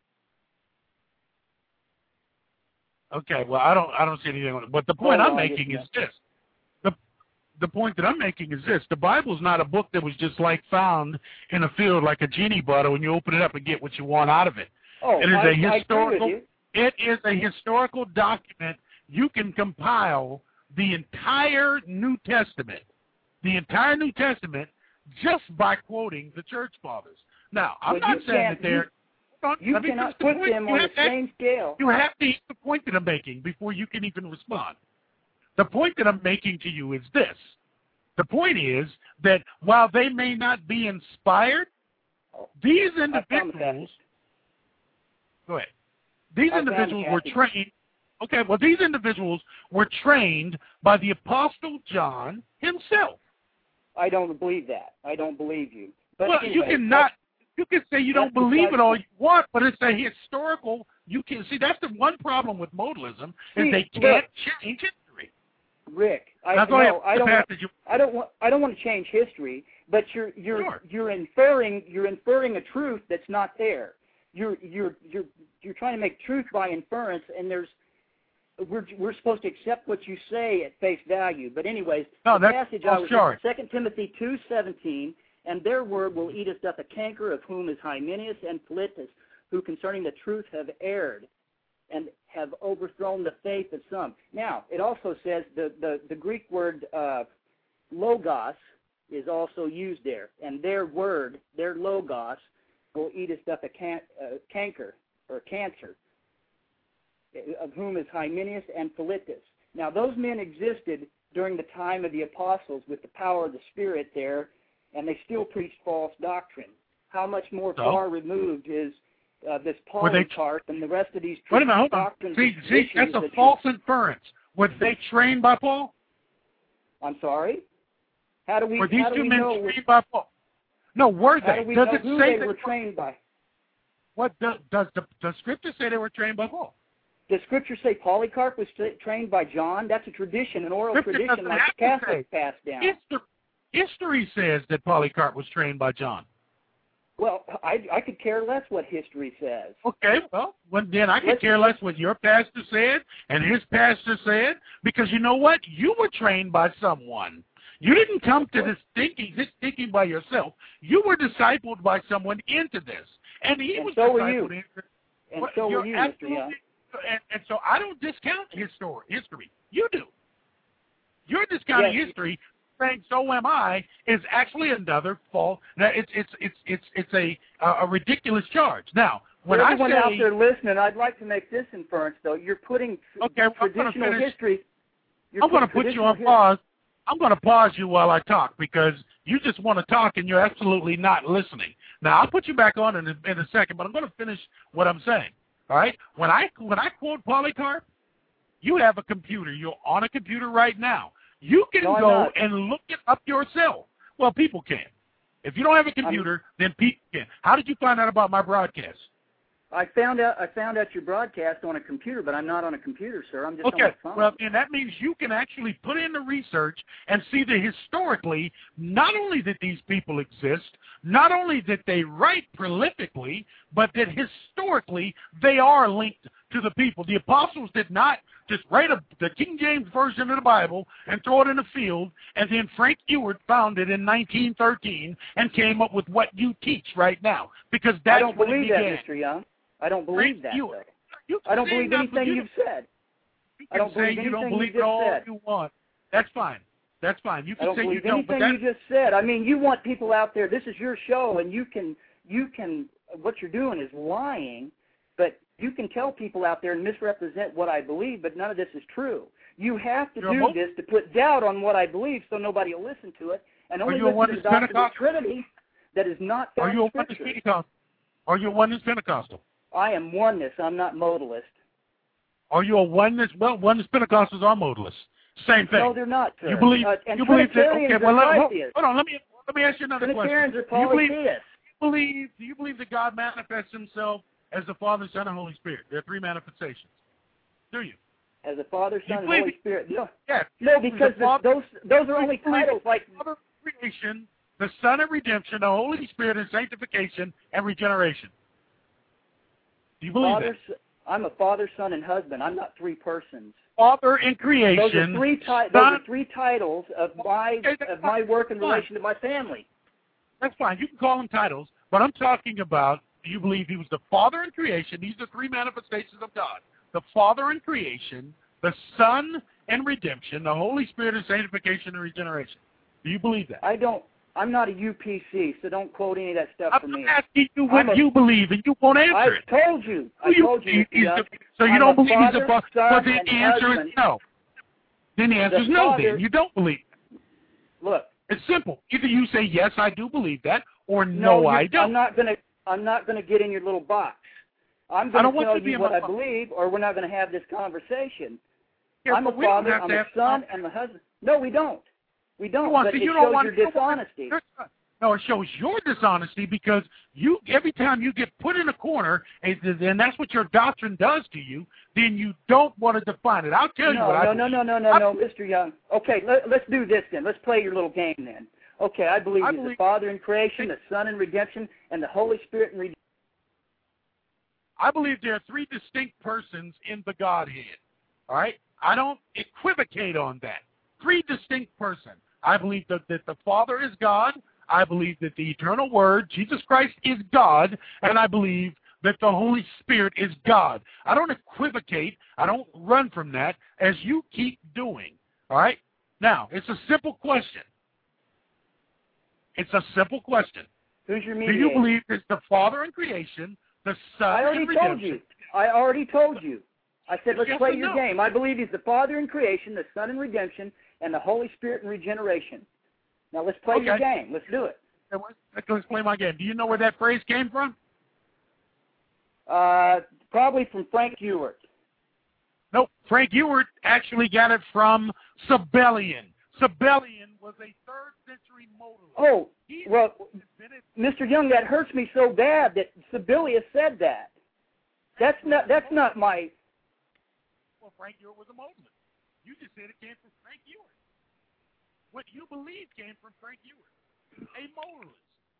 [SPEAKER 2] Okay, well, I don't, I don't see anything on it. But the point
[SPEAKER 3] oh,
[SPEAKER 2] I'm
[SPEAKER 3] no,
[SPEAKER 2] making is
[SPEAKER 3] not.
[SPEAKER 2] this: the, the point that I'm making is this: the Bible's not a book that was just like found in a field like a genie bottle, and you open it up and get what you want out of it.
[SPEAKER 3] Oh,
[SPEAKER 2] it is
[SPEAKER 3] I,
[SPEAKER 2] a historical.
[SPEAKER 3] I agree with
[SPEAKER 2] you. It is a historical document. You can compile the entire New Testament, the entire New Testament, just by quoting the church fathers. Now, I'm
[SPEAKER 3] well,
[SPEAKER 2] not saying that they're.
[SPEAKER 3] You, you cannot put
[SPEAKER 2] the
[SPEAKER 3] them on the same scale.
[SPEAKER 2] You have to eat the point that I'm making before you can even respond. The point that I'm making to you is this. The point is that while they may not be inspired, these individuals. Go ahead. These individuals were trained. Okay, well, these individuals were trained by the Apostle John himself.
[SPEAKER 3] I don't believe that. I don't believe you. But
[SPEAKER 2] well,
[SPEAKER 3] anyway,
[SPEAKER 2] you cannot. You can say you don't believe it all you want, but it's a historical. You can see that's the one problem with modalism is
[SPEAKER 3] see,
[SPEAKER 2] they can't
[SPEAKER 3] Rick,
[SPEAKER 2] change history.
[SPEAKER 3] Rick, I,
[SPEAKER 2] now, go
[SPEAKER 3] no,
[SPEAKER 2] ahead,
[SPEAKER 3] I don't. Want,
[SPEAKER 2] you,
[SPEAKER 3] I don't want. I don't want to change history, but you're you're
[SPEAKER 2] sure.
[SPEAKER 3] you're inferring you're inferring a truth that's not there. You're you're you're you're trying to make truth by inference, and there's we're we're supposed to accept what you say at face value. But anyways,
[SPEAKER 2] no,
[SPEAKER 3] the
[SPEAKER 2] that's
[SPEAKER 3] passage I was
[SPEAKER 2] sure.
[SPEAKER 3] Second Timothy two seventeen. And their word will eat us doth a canker, of whom is Hymenaeus and Philetus, who concerning the truth have erred, and have overthrown the faith of some. Now, it also says the, the, the Greek word uh, logos is also used there, and their word, their logos, will eat us doth a can, uh, canker, or cancer, of whom is Hymenaeus and Philetus. Now, those men existed during the time of the apostles with the power of the Spirit there, and they still preached false doctrine. How much more
[SPEAKER 2] so?
[SPEAKER 3] far removed is uh, this Polycarp and the rest of these
[SPEAKER 2] Wait a minute, hold
[SPEAKER 3] doctrines?
[SPEAKER 2] on. See, see that's a
[SPEAKER 3] that
[SPEAKER 2] false inference. Were they trained by Paul?
[SPEAKER 3] I'm sorry? How do we,
[SPEAKER 2] were these
[SPEAKER 3] how do
[SPEAKER 2] two
[SPEAKER 3] we
[SPEAKER 2] men
[SPEAKER 3] know
[SPEAKER 2] trained by Paul? No, were
[SPEAKER 3] how
[SPEAKER 2] they?
[SPEAKER 3] Do we
[SPEAKER 2] does
[SPEAKER 3] know
[SPEAKER 2] it
[SPEAKER 3] who
[SPEAKER 2] say
[SPEAKER 3] they
[SPEAKER 2] that,
[SPEAKER 3] were trained by?
[SPEAKER 2] What does, does the, the Scripture say they were trained by Paul?
[SPEAKER 3] Does Scripture say Polycarp was tra- trained by John? That's a tradition, an oral
[SPEAKER 2] Scripture
[SPEAKER 3] tradition like the Catholics passed down.
[SPEAKER 2] History, history says that Polycarp was trained by John.
[SPEAKER 3] Well, I, I could care less what history says.
[SPEAKER 2] Okay, well, well then I could
[SPEAKER 3] Let's,
[SPEAKER 2] care less what your pastor said and his pastor said, because you know what? You were trained by someone. You didn't come to this thinking, this thinking by yourself. You were discipled by someone into this, and he
[SPEAKER 3] and
[SPEAKER 2] was
[SPEAKER 3] so
[SPEAKER 2] discipled
[SPEAKER 3] were you.
[SPEAKER 2] into.
[SPEAKER 3] And
[SPEAKER 2] well,
[SPEAKER 3] so were you, Mister Young.
[SPEAKER 2] And, and so I don't discount history. History, you do. You're discounting
[SPEAKER 3] yes.
[SPEAKER 2] history, saying so am I, is actually another false. Now it's it's it's it's it's a a ridiculous charge. Now, when
[SPEAKER 3] For
[SPEAKER 2] I
[SPEAKER 3] everyone
[SPEAKER 2] say,
[SPEAKER 3] out there listening, I'd like to make this inference though. You're putting
[SPEAKER 2] okay, well,
[SPEAKER 3] traditional
[SPEAKER 2] finish,
[SPEAKER 3] history. You're
[SPEAKER 2] I'm going to put you on pause. I'm going to pause you while I talk because you just want to talk and you're absolutely not listening. Now I'll put you back on in a, in a second, but I'm going to finish what I'm saying. All right? When I when I quote Polycarp, you have a computer. You're on a computer right now. You can
[SPEAKER 3] no,
[SPEAKER 2] go and look it up yourself. Well, people can. If you don't have a computer, I'm, then people can. How did you find out about my broadcast?
[SPEAKER 3] I found out I found out your broadcast on a computer, but I'm not on a computer, sir. I'm just
[SPEAKER 2] Okay,
[SPEAKER 3] on my phone.
[SPEAKER 2] well, and that means you can actually put in the research and see that historically, not only that these people exist, not only that they write prolifically, but that historically they are linked to the people. The apostles did not just write a, the King James Version of the Bible and throw it in the field, and then Frank Ewart found it in nineteen thirteen and came up with what you teach right now, because that's
[SPEAKER 3] I don't
[SPEAKER 2] what
[SPEAKER 3] believe
[SPEAKER 2] it
[SPEAKER 3] that,
[SPEAKER 2] began.
[SPEAKER 3] Mister Young. I don't believe
[SPEAKER 2] Frank
[SPEAKER 3] that.
[SPEAKER 2] Ewart.
[SPEAKER 3] Though.
[SPEAKER 2] You
[SPEAKER 3] I don't
[SPEAKER 2] say
[SPEAKER 3] believe
[SPEAKER 2] not-
[SPEAKER 3] anything
[SPEAKER 2] you-
[SPEAKER 3] you've said.
[SPEAKER 2] You
[SPEAKER 3] I don't
[SPEAKER 2] can
[SPEAKER 3] believe
[SPEAKER 2] say you don't
[SPEAKER 3] anything
[SPEAKER 2] believe
[SPEAKER 3] you
[SPEAKER 2] it all
[SPEAKER 3] just said.
[SPEAKER 2] you want. That's fine. That's fine. You
[SPEAKER 3] I
[SPEAKER 2] can
[SPEAKER 3] don't
[SPEAKER 2] say you
[SPEAKER 3] believe
[SPEAKER 2] don't, but
[SPEAKER 3] anything
[SPEAKER 2] that's,
[SPEAKER 3] you just said. I mean, you want people out there. This is your show, and you can you can what you're doing is lying, but you can tell people out there and misrepresent what I believe, but none of this is true. You have to
[SPEAKER 2] You're a
[SPEAKER 3] do
[SPEAKER 2] mo-
[SPEAKER 3] this to put doubt on what I believe, so nobody will listen to it, and only
[SPEAKER 2] you a
[SPEAKER 3] listen to
[SPEAKER 2] oneness
[SPEAKER 3] the doctrine of the
[SPEAKER 2] Pentecostal?
[SPEAKER 3] Trinity that is not
[SPEAKER 2] are
[SPEAKER 3] found
[SPEAKER 2] you a
[SPEAKER 3] in
[SPEAKER 2] oneness
[SPEAKER 3] Scripture.
[SPEAKER 2] Pentecostal? Are you a oneness Pentecostal?
[SPEAKER 3] I am oneness. I'm not modalist.
[SPEAKER 2] Are you a oneness? Well, oneness Pentecostals are modalists. Same thing.
[SPEAKER 3] No, they're not, sir.
[SPEAKER 2] You believe?
[SPEAKER 3] Uh, and
[SPEAKER 2] you believe that?
[SPEAKER 3] Trinitarians
[SPEAKER 2] Okay, well,
[SPEAKER 3] are
[SPEAKER 2] let, hold,
[SPEAKER 3] polytheists.
[SPEAKER 2] hold on. Let me let me ask you another
[SPEAKER 3] Trinitarians
[SPEAKER 2] question.
[SPEAKER 3] are
[SPEAKER 2] Do you believe?
[SPEAKER 3] polytheists.
[SPEAKER 2] Do you believe? Do you believe that God manifests Himself as the Father, Son, and Holy Spirit? There are three manifestations. Do you?
[SPEAKER 3] As the Father,
[SPEAKER 2] You
[SPEAKER 3] Son, and
[SPEAKER 2] believe
[SPEAKER 3] Holy
[SPEAKER 2] it?
[SPEAKER 3] Spirit. No,
[SPEAKER 2] Yes.
[SPEAKER 3] no, because
[SPEAKER 2] the
[SPEAKER 3] the,
[SPEAKER 2] Father,
[SPEAKER 3] those those are only
[SPEAKER 2] you believe
[SPEAKER 3] titles
[SPEAKER 2] the
[SPEAKER 3] like
[SPEAKER 2] Father of creation, the Son of redemption, the Holy Spirit of sanctification and regeneration. Do you believe
[SPEAKER 3] Father.
[SPEAKER 2] that?
[SPEAKER 3] I'm a Father, Son, and husband. I'm not three persons.
[SPEAKER 2] Father in creation.
[SPEAKER 3] Those are three ti- Those
[SPEAKER 2] Son,
[SPEAKER 3] are three titles of my
[SPEAKER 2] Okay, that's
[SPEAKER 3] of my work in
[SPEAKER 2] fine.
[SPEAKER 3] relation to my family.
[SPEAKER 2] That's fine. You can call them titles, but I'm talking about, do you believe He was the Father in creation? These are three manifestations of God. The Father in creation, the Son in redemption, the Holy Spirit in sanctification and regeneration. Do you believe that?
[SPEAKER 3] I don't. I'm not a U P C, so don't quote any of that stuff for
[SPEAKER 2] I'm
[SPEAKER 3] me.
[SPEAKER 2] asking you what
[SPEAKER 3] I'm a-
[SPEAKER 2] you believe, and you won't answer
[SPEAKER 3] I
[SPEAKER 2] it.
[SPEAKER 3] told you. I
[SPEAKER 2] Who you
[SPEAKER 3] told you.
[SPEAKER 2] believe
[SPEAKER 3] Mister
[SPEAKER 2] he's
[SPEAKER 3] Young.
[SPEAKER 2] the- so you
[SPEAKER 3] I'm
[SPEAKER 2] don't
[SPEAKER 3] a
[SPEAKER 2] believe He's the
[SPEAKER 3] father,
[SPEAKER 2] Father?
[SPEAKER 3] son,
[SPEAKER 2] Well, then
[SPEAKER 3] and
[SPEAKER 2] the answer
[SPEAKER 3] husband.
[SPEAKER 2] is no. Then the answer
[SPEAKER 3] The
[SPEAKER 2] is no.
[SPEAKER 3] Father-
[SPEAKER 2] Then you don't believe.
[SPEAKER 3] Look.
[SPEAKER 2] It's simple. Either you say yes, I do believe that, or
[SPEAKER 3] No,
[SPEAKER 2] no, I
[SPEAKER 3] you're-
[SPEAKER 2] don't.
[SPEAKER 3] I'm not gonna. I'm not gonna get in your little box. I'm
[SPEAKER 2] I
[SPEAKER 3] gonna
[SPEAKER 2] don't want
[SPEAKER 3] tell
[SPEAKER 2] you to be
[SPEAKER 3] you
[SPEAKER 2] in
[SPEAKER 3] what
[SPEAKER 2] my
[SPEAKER 3] I
[SPEAKER 2] box.
[SPEAKER 3] believe, or we're not gonna have this conversation.
[SPEAKER 2] Yeah,
[SPEAKER 3] I'm a
[SPEAKER 2] but we don't
[SPEAKER 3] father.
[SPEAKER 2] have
[SPEAKER 3] I'm
[SPEAKER 2] to
[SPEAKER 3] a
[SPEAKER 2] have
[SPEAKER 3] son. I'm a husband. No, we don't. We don't.
[SPEAKER 2] You want-
[SPEAKER 3] but
[SPEAKER 2] see,
[SPEAKER 3] it
[SPEAKER 2] you don't
[SPEAKER 3] shows
[SPEAKER 2] want-
[SPEAKER 3] your
[SPEAKER 2] you don't want-
[SPEAKER 3] dishonesty.
[SPEAKER 2] No, it shows your dishonesty because you every time you get put in a corner, and, and that's what your doctrine does to you, then you don't want to define it. I'll tell you
[SPEAKER 3] No,
[SPEAKER 2] what I
[SPEAKER 3] no, no,
[SPEAKER 2] believe.
[SPEAKER 3] no, no, no,
[SPEAKER 2] I-
[SPEAKER 3] no, Mister Young. Okay, let, let's do this then. Let's play your little game then. Okay, I believe
[SPEAKER 2] I
[SPEAKER 3] He's
[SPEAKER 2] believe-
[SPEAKER 3] the Father in creation, the Son in redemption, and the Holy Spirit in redemption.
[SPEAKER 2] I believe there are three distinct persons in the Godhead. All right? I don't equivocate on that. Three distinct persons. I believe that, that the Father is God. I believe that the eternal Word, Jesus Christ, is God. And I believe that the Holy Spirit is God. I don't equivocate. I don't run from that, as you keep doing. All right? Now, it's a simple question. It's a simple question.
[SPEAKER 3] Who's your
[SPEAKER 2] Do
[SPEAKER 3] mediator?
[SPEAKER 2] you believe it's the Father in creation, the Son
[SPEAKER 3] I already
[SPEAKER 2] in
[SPEAKER 3] told
[SPEAKER 2] redemption?
[SPEAKER 3] you. I already told you. I said, let's
[SPEAKER 2] Yes
[SPEAKER 3] play
[SPEAKER 2] or
[SPEAKER 3] your
[SPEAKER 2] no?
[SPEAKER 3] game. I believe He's the Father in creation, the Son in redemption, and the Holy Spirit in regeneration. Now let's play your
[SPEAKER 2] Okay.
[SPEAKER 3] game. Let's do it.
[SPEAKER 2] Let's play my game. Do you know where that phrase came from?
[SPEAKER 3] Uh, probably from Frank Ewart.
[SPEAKER 2] Nope. Frank Ewart actually got it from Sabellian. Sabellian was a third century modalist.
[SPEAKER 3] Oh,
[SPEAKER 2] He
[SPEAKER 3] well,
[SPEAKER 2] invented-
[SPEAKER 3] Mister Young, that hurts me so bad that Sibelius said that. That's not. That's not my.
[SPEAKER 2] Well, Frank Ewart was a modalist. You just said it came from Frank Ewart. What you believe came from Frank Ewart, a modalist.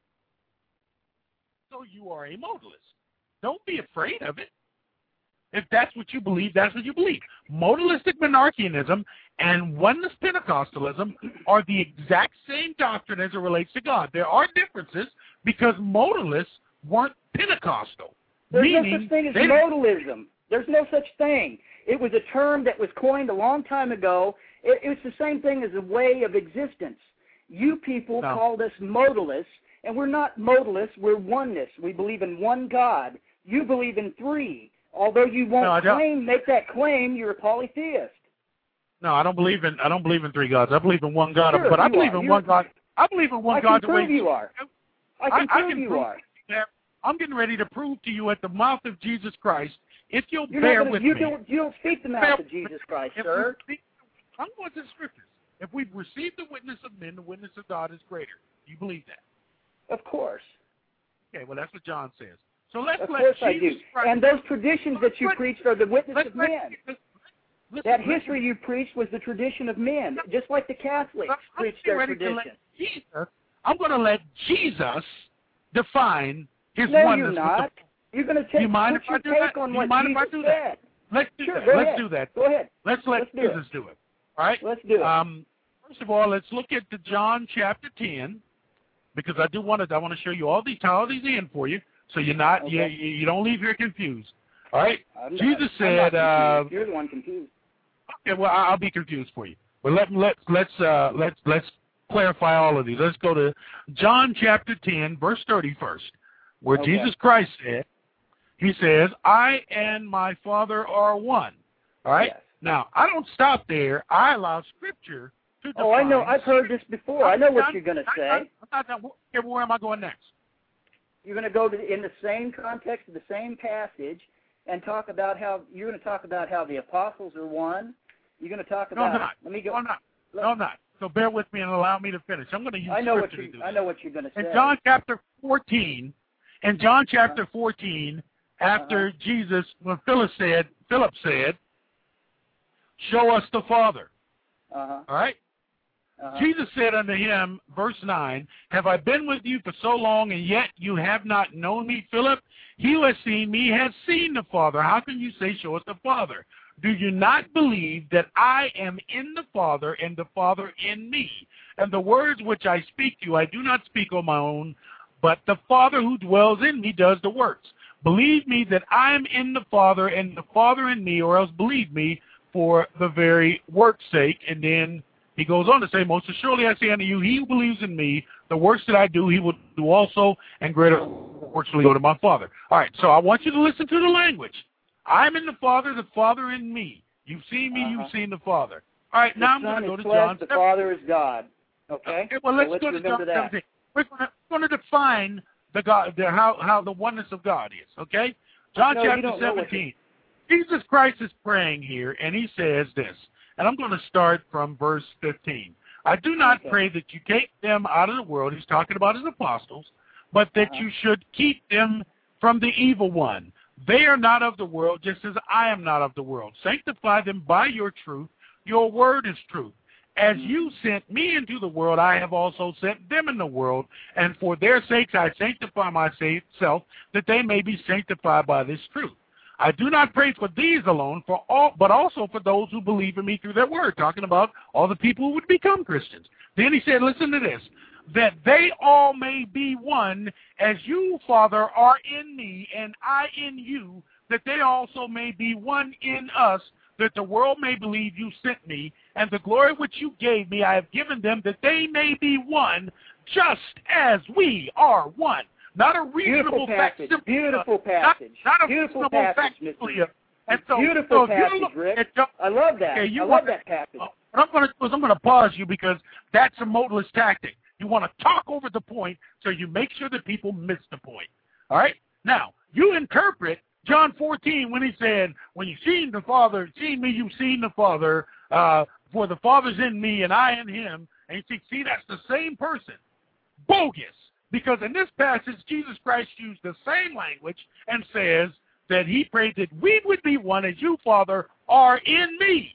[SPEAKER 2] So you are a modalist. Don't be afraid of it. If that's what you believe, that's what you believe. Modalistic monarchianism and oneness Pentecostalism are the exact same doctrine as it relates to God. There are differences because modalists weren't Pentecostal.
[SPEAKER 3] There's
[SPEAKER 2] meaning
[SPEAKER 3] no such thing as
[SPEAKER 2] they-
[SPEAKER 3] modalism. There's no such thing. It was a term that was coined a long time ago. It, it's the same thing as a way of existence. You people
[SPEAKER 2] No.
[SPEAKER 3] called us modalists, and we're not modalists. We're oneness. We believe in one God. You believe in three. Although you won't
[SPEAKER 2] No, I don't.
[SPEAKER 3] claim, make that claim, you're a polytheist.
[SPEAKER 2] No, I don't believe in I don't believe in three gods. I believe in one God,
[SPEAKER 3] Sure,
[SPEAKER 2] but I
[SPEAKER 3] you
[SPEAKER 2] believe
[SPEAKER 3] are.
[SPEAKER 2] in
[SPEAKER 3] You're-
[SPEAKER 2] one God. I believe in one
[SPEAKER 3] I
[SPEAKER 2] God
[SPEAKER 3] can
[SPEAKER 2] the way
[SPEAKER 3] prove you are. I can
[SPEAKER 2] I, I
[SPEAKER 3] prove
[SPEAKER 2] can
[SPEAKER 3] you
[SPEAKER 2] prove
[SPEAKER 3] are.
[SPEAKER 2] that. I'm getting ready to prove to you at the mouth of Jesus Christ, if you'll
[SPEAKER 3] You're
[SPEAKER 2] bear
[SPEAKER 3] not gonna,
[SPEAKER 2] with
[SPEAKER 3] you
[SPEAKER 2] me.
[SPEAKER 3] don't you don't speak the
[SPEAKER 2] Bear
[SPEAKER 3] mouth of
[SPEAKER 2] with me.
[SPEAKER 3] Jesus Christ,
[SPEAKER 2] If
[SPEAKER 3] sir.
[SPEAKER 2] we speak- I'm going to the scriptures. If we've received the witness of men, the witness of God is greater. Do you believe that?
[SPEAKER 3] Of course.
[SPEAKER 2] Okay, well, that's what John says. So let's
[SPEAKER 3] Of
[SPEAKER 2] let
[SPEAKER 3] course
[SPEAKER 2] Jesus
[SPEAKER 3] I do.
[SPEAKER 2] Christ.
[SPEAKER 3] And those traditions that you
[SPEAKER 2] Let's-
[SPEAKER 3] preached are the witness
[SPEAKER 2] let's
[SPEAKER 3] of
[SPEAKER 2] let-
[SPEAKER 3] men.
[SPEAKER 2] let's- listen,
[SPEAKER 3] That
[SPEAKER 2] listen.
[SPEAKER 3] history you preached was the tradition of men, just like the Catholics
[SPEAKER 2] I'm
[SPEAKER 3] preached
[SPEAKER 2] getting
[SPEAKER 3] their
[SPEAKER 2] ready to let
[SPEAKER 3] tradition.
[SPEAKER 2] Jesus, I'm going to let Jesus define his
[SPEAKER 3] No,
[SPEAKER 2] oneness.
[SPEAKER 3] you're
[SPEAKER 2] with
[SPEAKER 3] not.
[SPEAKER 2] the,
[SPEAKER 3] You're going to
[SPEAKER 2] you
[SPEAKER 3] take
[SPEAKER 2] mind
[SPEAKER 3] put
[SPEAKER 2] if
[SPEAKER 3] your
[SPEAKER 2] I do
[SPEAKER 3] take
[SPEAKER 2] that?
[SPEAKER 3] on
[SPEAKER 2] You
[SPEAKER 3] what
[SPEAKER 2] mind if I
[SPEAKER 3] Jesus
[SPEAKER 2] do
[SPEAKER 3] said.
[SPEAKER 2] that? Let's do
[SPEAKER 3] Sure,
[SPEAKER 2] that.
[SPEAKER 3] go
[SPEAKER 2] Let's
[SPEAKER 3] ahead.
[SPEAKER 2] do that.
[SPEAKER 3] Go ahead.
[SPEAKER 2] Let's let
[SPEAKER 3] Let's do
[SPEAKER 2] Jesus
[SPEAKER 3] it.
[SPEAKER 2] do it. All right?
[SPEAKER 3] Let's do it.
[SPEAKER 2] Um, first of all, let's look at the John chapter ten, because I do want to I want to show you all these all these in for you, so you're not
[SPEAKER 3] Okay.
[SPEAKER 2] you, you don't leave here confused. All right?
[SPEAKER 3] I'm
[SPEAKER 2] Jesus
[SPEAKER 3] not,
[SPEAKER 2] said,
[SPEAKER 3] I'm not confused.
[SPEAKER 2] uh,
[SPEAKER 3] You're the one confused.
[SPEAKER 2] okay, well, I'll be confused for you. But let let let's uh, let's let's clarify all of these. Let's go to John chapter ten, verse thirty first, where
[SPEAKER 3] Okay.
[SPEAKER 2] Jesus Christ said, He says, "I and my Father are one." All right.
[SPEAKER 3] Yes.
[SPEAKER 2] Now, I don't stop there. I allow Scripture to define.
[SPEAKER 3] Oh, I know. I've heard this before. I know what
[SPEAKER 2] I'm
[SPEAKER 3] you're going to
[SPEAKER 2] not-
[SPEAKER 3] say.
[SPEAKER 2] I'm not done. Where, where am I going next?
[SPEAKER 3] You're going to go to in the same context of the same passage and talk about how you're going to talk about how the apostles are one. You're going to talk
[SPEAKER 2] No,
[SPEAKER 3] about.
[SPEAKER 2] I'm not.
[SPEAKER 3] Let me go.
[SPEAKER 2] No, I'm not.
[SPEAKER 3] Let-
[SPEAKER 2] No, I'm not. So bear with me and allow me to finish. I'm going to use
[SPEAKER 3] I know what
[SPEAKER 2] Scripture
[SPEAKER 3] you.
[SPEAKER 2] to do
[SPEAKER 3] I
[SPEAKER 2] this.
[SPEAKER 3] know what you're going to say.
[SPEAKER 2] In John chapter fourteen, in John chapter
[SPEAKER 3] Uh-huh.
[SPEAKER 2] fourteen, after
[SPEAKER 3] Uh-huh.
[SPEAKER 2] Jesus, when Philip said, Philip said, "Show us the Father."
[SPEAKER 3] Uh-huh.
[SPEAKER 2] All right.
[SPEAKER 3] Uh-huh.
[SPEAKER 2] Jesus said unto him, verse nine, "Have I been with you for so long, and yet you have not known me, Philip? He who has seen me has seen the Father. How can you say, show us the Father? Do you not believe that I am in the Father, and the Father in me? And the words which I speak to you, I do not speak on my own, but the Father who dwells in me does the works. Believe me that I am in the Father, and the Father in me, or else believe me for the very work's sake." And then he goes on to say, "Most assuredly I say unto you, he who believes in me, the works that I do, he will do also, and greater works will go to my Father." All right, so I want you to listen to the language. I'm in the Father, the Father in me. You've seen me,
[SPEAKER 3] Uh-huh.
[SPEAKER 2] you've seen the Father. All right,
[SPEAKER 3] The
[SPEAKER 2] now I'm
[SPEAKER 3] Son
[SPEAKER 2] going to go
[SPEAKER 3] is
[SPEAKER 2] to
[SPEAKER 3] flesh,
[SPEAKER 2] John
[SPEAKER 3] the
[SPEAKER 2] seventeen.
[SPEAKER 3] Father is God. Okay.
[SPEAKER 2] Okay, well,
[SPEAKER 3] So
[SPEAKER 2] let's,
[SPEAKER 3] let's
[SPEAKER 2] go to
[SPEAKER 3] remember
[SPEAKER 2] John
[SPEAKER 3] that.
[SPEAKER 2] seventeen. We're going, to, we're going to define the God, the, how, how the oneness of God is, okay? John
[SPEAKER 3] No, you
[SPEAKER 2] chapter
[SPEAKER 3] don't know what
[SPEAKER 2] seventeen. Jesus Christ is praying here, and he says this, and I'm going to start from verse fifteen. "I do not
[SPEAKER 3] Okay.
[SPEAKER 2] pray that you take them out of the world," he's talking about his apostles, "but that
[SPEAKER 3] Uh-huh.
[SPEAKER 2] you should keep them from the evil one. They are not of the world, just as I am not of the world. Sanctify them by your truth. Your word is truth. As you sent me into the world, I have also sent them in the world, and for their sakes I sanctify myself, that they may be sanctified by this truth. I do not pray for these alone, for all, but also for those who believe in me through their word," talking about all the people who would become Christians. Then he said, listen to this, "that they all may be one, as you, Father, are in me, and I in you, that they also may be one in us, that the world may believe you sent me, and the glory which you gave me I have given them, that they may be one, just as we are one." Not a reasonable
[SPEAKER 3] Beautiful passage.
[SPEAKER 2] facsimile.
[SPEAKER 3] Beautiful
[SPEAKER 2] Not,
[SPEAKER 3] passage.
[SPEAKER 2] not a
[SPEAKER 3] Beautiful
[SPEAKER 2] reasonable
[SPEAKER 3] passage,
[SPEAKER 2] facsimile.
[SPEAKER 3] Mister
[SPEAKER 2] And so,
[SPEAKER 3] Beautiful
[SPEAKER 2] so if you
[SPEAKER 3] passage,
[SPEAKER 2] look
[SPEAKER 3] Rick.
[SPEAKER 2] at John-
[SPEAKER 3] I love that.
[SPEAKER 2] Okay, you
[SPEAKER 3] I
[SPEAKER 2] want-
[SPEAKER 3] love that passage.
[SPEAKER 2] what I'm going to do is I'm going to pause you, because that's a modalist tactic. You want to talk over the point so you make sure that people miss the point. All right? Now, you interpret John fourteen when he said, "When you've seen the Father, seen me, you've seen the Father, uh, for the Father's in me and I in him." And you see, see, that's the same person. Bogus. Because in this passage, Jesus Christ used the same language and says that he prayed that we would be one as you, Father, are in me.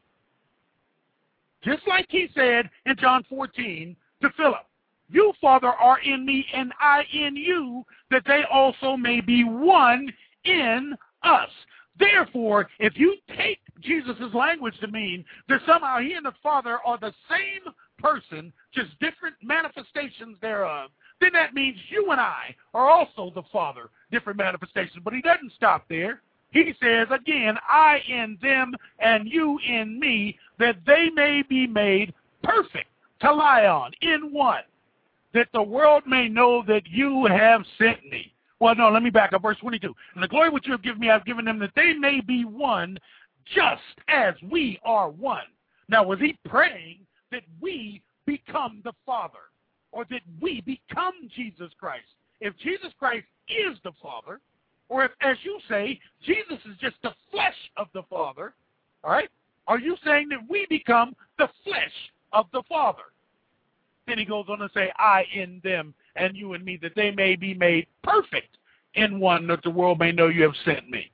[SPEAKER 2] Just like he said in John fourteen to Philip, "You, Father, are in me, and I in you, that they also may be one in us." Therefore, if you take Jesus' language to mean that somehow he and the Father are the same person, just different manifestations thereof, then that means you and I are also the Father, different manifestations. But he doesn't stop there. He says, again, "I in them and you in me, that they may be made perfect," teleon, in one, "that the world may know that you have sent me." Well, no, let me back up. Verse twenty-two. "And the glory which you have given me, I have given them, that they may be one, just as we are one." Now, was he praying that we become the Father, or that we become Jesus Christ? If Jesus Christ is the Father, or if, as you say, Jesus is just the flesh of the Father, all right, are you saying that we become the flesh of the Father? Then he goes on to say, "I in them and you in me, that they may be made perfect in one, that the world may know you have sent me.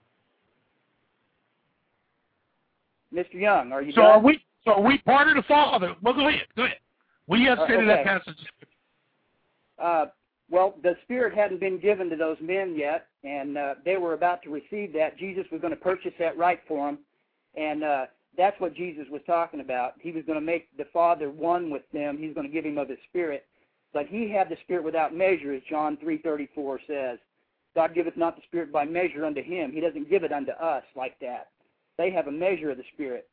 [SPEAKER 3] Mister Young, are you
[SPEAKER 2] so
[SPEAKER 3] done?
[SPEAKER 2] Are we, so are we part of the Father? Well, go ahead. Go ahead. Will you have
[SPEAKER 3] Uh,
[SPEAKER 2] said
[SPEAKER 3] okay.
[SPEAKER 2] that passage?
[SPEAKER 3] Uh, well, the Spirit hadn't been given to those men yet, and uh, they were about to receive that. Jesus was going to purchase that right for them, and uh, that's what Jesus was talking about. He was going to make the Father one with them. He's going to give him of his Spirit. But he had the Spirit without measure, as John three thirty-four says. God giveth not the Spirit by measure unto him. He doesn't give it unto us like that. They have a measure of the Spirit.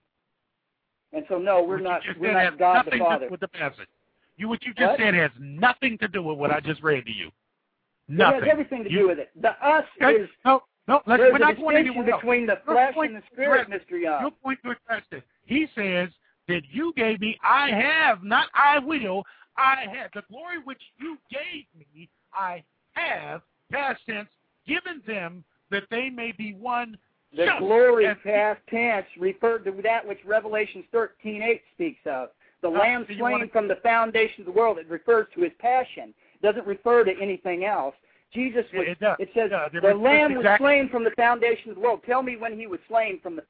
[SPEAKER 3] And so, no, we're
[SPEAKER 2] what
[SPEAKER 3] not,
[SPEAKER 2] you just
[SPEAKER 3] we're
[SPEAKER 2] said
[SPEAKER 3] not
[SPEAKER 2] has
[SPEAKER 3] God
[SPEAKER 2] nothing
[SPEAKER 3] the Father.
[SPEAKER 2] to do with the passage. You, what you just
[SPEAKER 3] What?
[SPEAKER 2] said has nothing to do with what I just read to you.
[SPEAKER 3] It
[SPEAKER 2] Nothing.
[SPEAKER 3] has everything to
[SPEAKER 2] you,
[SPEAKER 3] do with it. The us
[SPEAKER 2] okay?
[SPEAKER 3] is,
[SPEAKER 2] No, no, let's,
[SPEAKER 3] there's
[SPEAKER 2] we're
[SPEAKER 3] a
[SPEAKER 2] not going
[SPEAKER 3] distinction
[SPEAKER 2] anywhere else.
[SPEAKER 3] between the
[SPEAKER 2] Your
[SPEAKER 3] flesh
[SPEAKER 2] point
[SPEAKER 3] and the Spirit,
[SPEAKER 2] addressed-
[SPEAKER 3] Mister Young.
[SPEAKER 2] Your point to address it. He says that you gave me, I have, not I will, I have. The glory which you gave me, I have, past tense, given them that they may be one.
[SPEAKER 3] The
[SPEAKER 2] just
[SPEAKER 3] glory
[SPEAKER 2] as
[SPEAKER 3] past tense referred to that which Revelation thirteen eight speaks of. The
[SPEAKER 2] Uh,
[SPEAKER 3] Lamb
[SPEAKER 2] so you
[SPEAKER 3] slain
[SPEAKER 2] wanna-
[SPEAKER 3] from the foundation of the world. It refers to his passion. It doesn't refer to anything else. Jesus was,
[SPEAKER 2] It does.
[SPEAKER 3] it says,
[SPEAKER 2] It does. It
[SPEAKER 3] the
[SPEAKER 2] refers
[SPEAKER 3] Lamb was
[SPEAKER 2] exactly-
[SPEAKER 3] slain from the foundation of the world. Tell me when he was slain from the...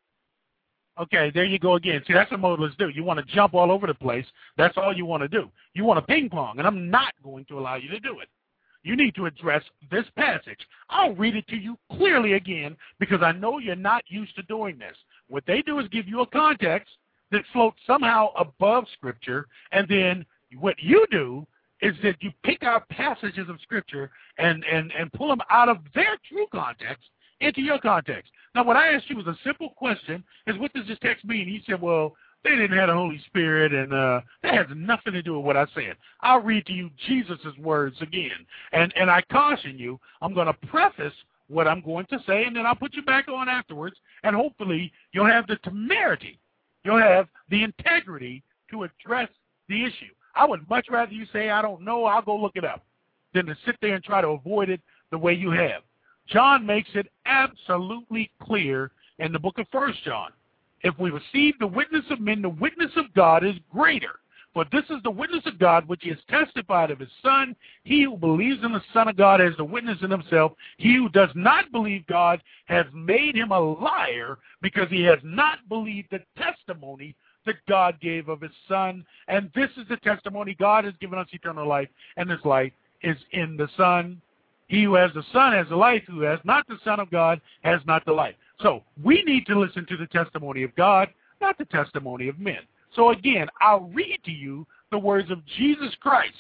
[SPEAKER 2] Okay, there you go again. See, that's what modalists do. You want to jump all over the place. That's all you want to do. You want to ping pong, and I'm not going to allow you to do it. You need to address this passage. I'll read it to you clearly again because I know you're not used to doing this. What they do is give you a context that floats somehow above Scripture, and then what you do is that you pick out passages of Scripture and, and, and pull them out of their true context into your context. Now, what I asked you was a simple question, is what does this text mean? He said, well, they didn't have the Holy Spirit, and uh, that has nothing to do with what I said. I'll read to you Jesus' words again. And, and I caution you, I'm going to preface what I'm going to say, and then I'll put you back on afterwards, and hopefully you'll have the temerity, you'll have the integrity to address the issue. I would much rather you say, I don't know, I'll go look it up, than to sit there and try to avoid it the way you have. John makes it absolutely clear in the book of First John. If we receive the witness of men, the witness of God is greater. For this is the witness of God, which is testified of his Son. He who believes in the Son of God has the witness in himself. He who does not believe God has made him a liar, because he has not believed the testimony that God gave of his Son. And this is the testimony: God has given us eternal life, and this life is in the Son. He who has the Son has the life. Who has not the Son of God has not the life. So we need to listen to the testimony of God, not the testimony of men. So again, I'll read to you the words of Jesus Christ,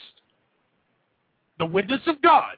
[SPEAKER 2] the witness of God.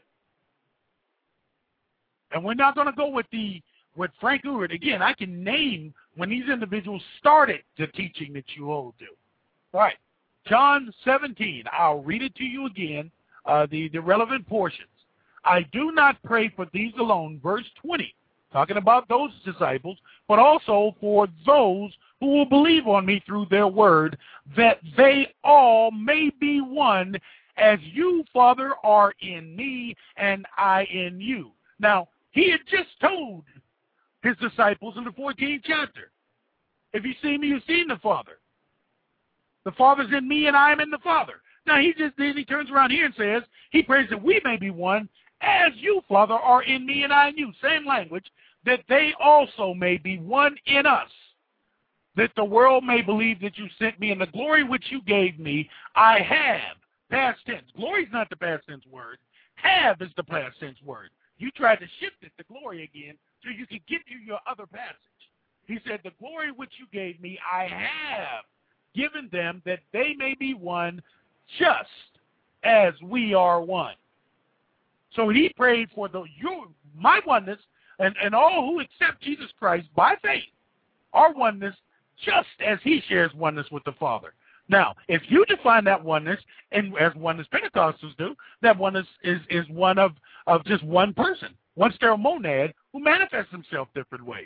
[SPEAKER 2] And we're not going to go with the with Frank Uritt. Again, I can name when these individuals started the teaching that you hold to. All right, John seventeen. I'll read it to you again, uh, the, the relevant portions. I do not pray for these alone, verse twenty, talking about those disciples, but also for those who will believe on me through their word, that they all may be one, as you, Father, are in me and I in you. Now, he had just told his disciples in the fourteenth chapter, if you see me, you've seen the Father. The Father's in me and I am in the Father. Now, he just then he turns around here and says, he prays that we may be one, as you, Father, are in me and I in you. Same language, that they also may be one in us, that the world may believe that you sent me, and the glory which you gave me, I have. Past tense. Glory is not the past tense word. Have is the past tense word. You tried to shift it to glory again so you could get to your other passage. He said, the glory which you gave me, I have given them, that they may be one, just as we are one. So he prayed for the your, my oneness, and, and all who accept Jesus Christ by faith are oneness, just as he shares oneness with the Father. Now, if you define that oneness, and as oneness Pentecostals do, that oneness is, is one of, of just one person, one sterile monad who manifests himself different ways.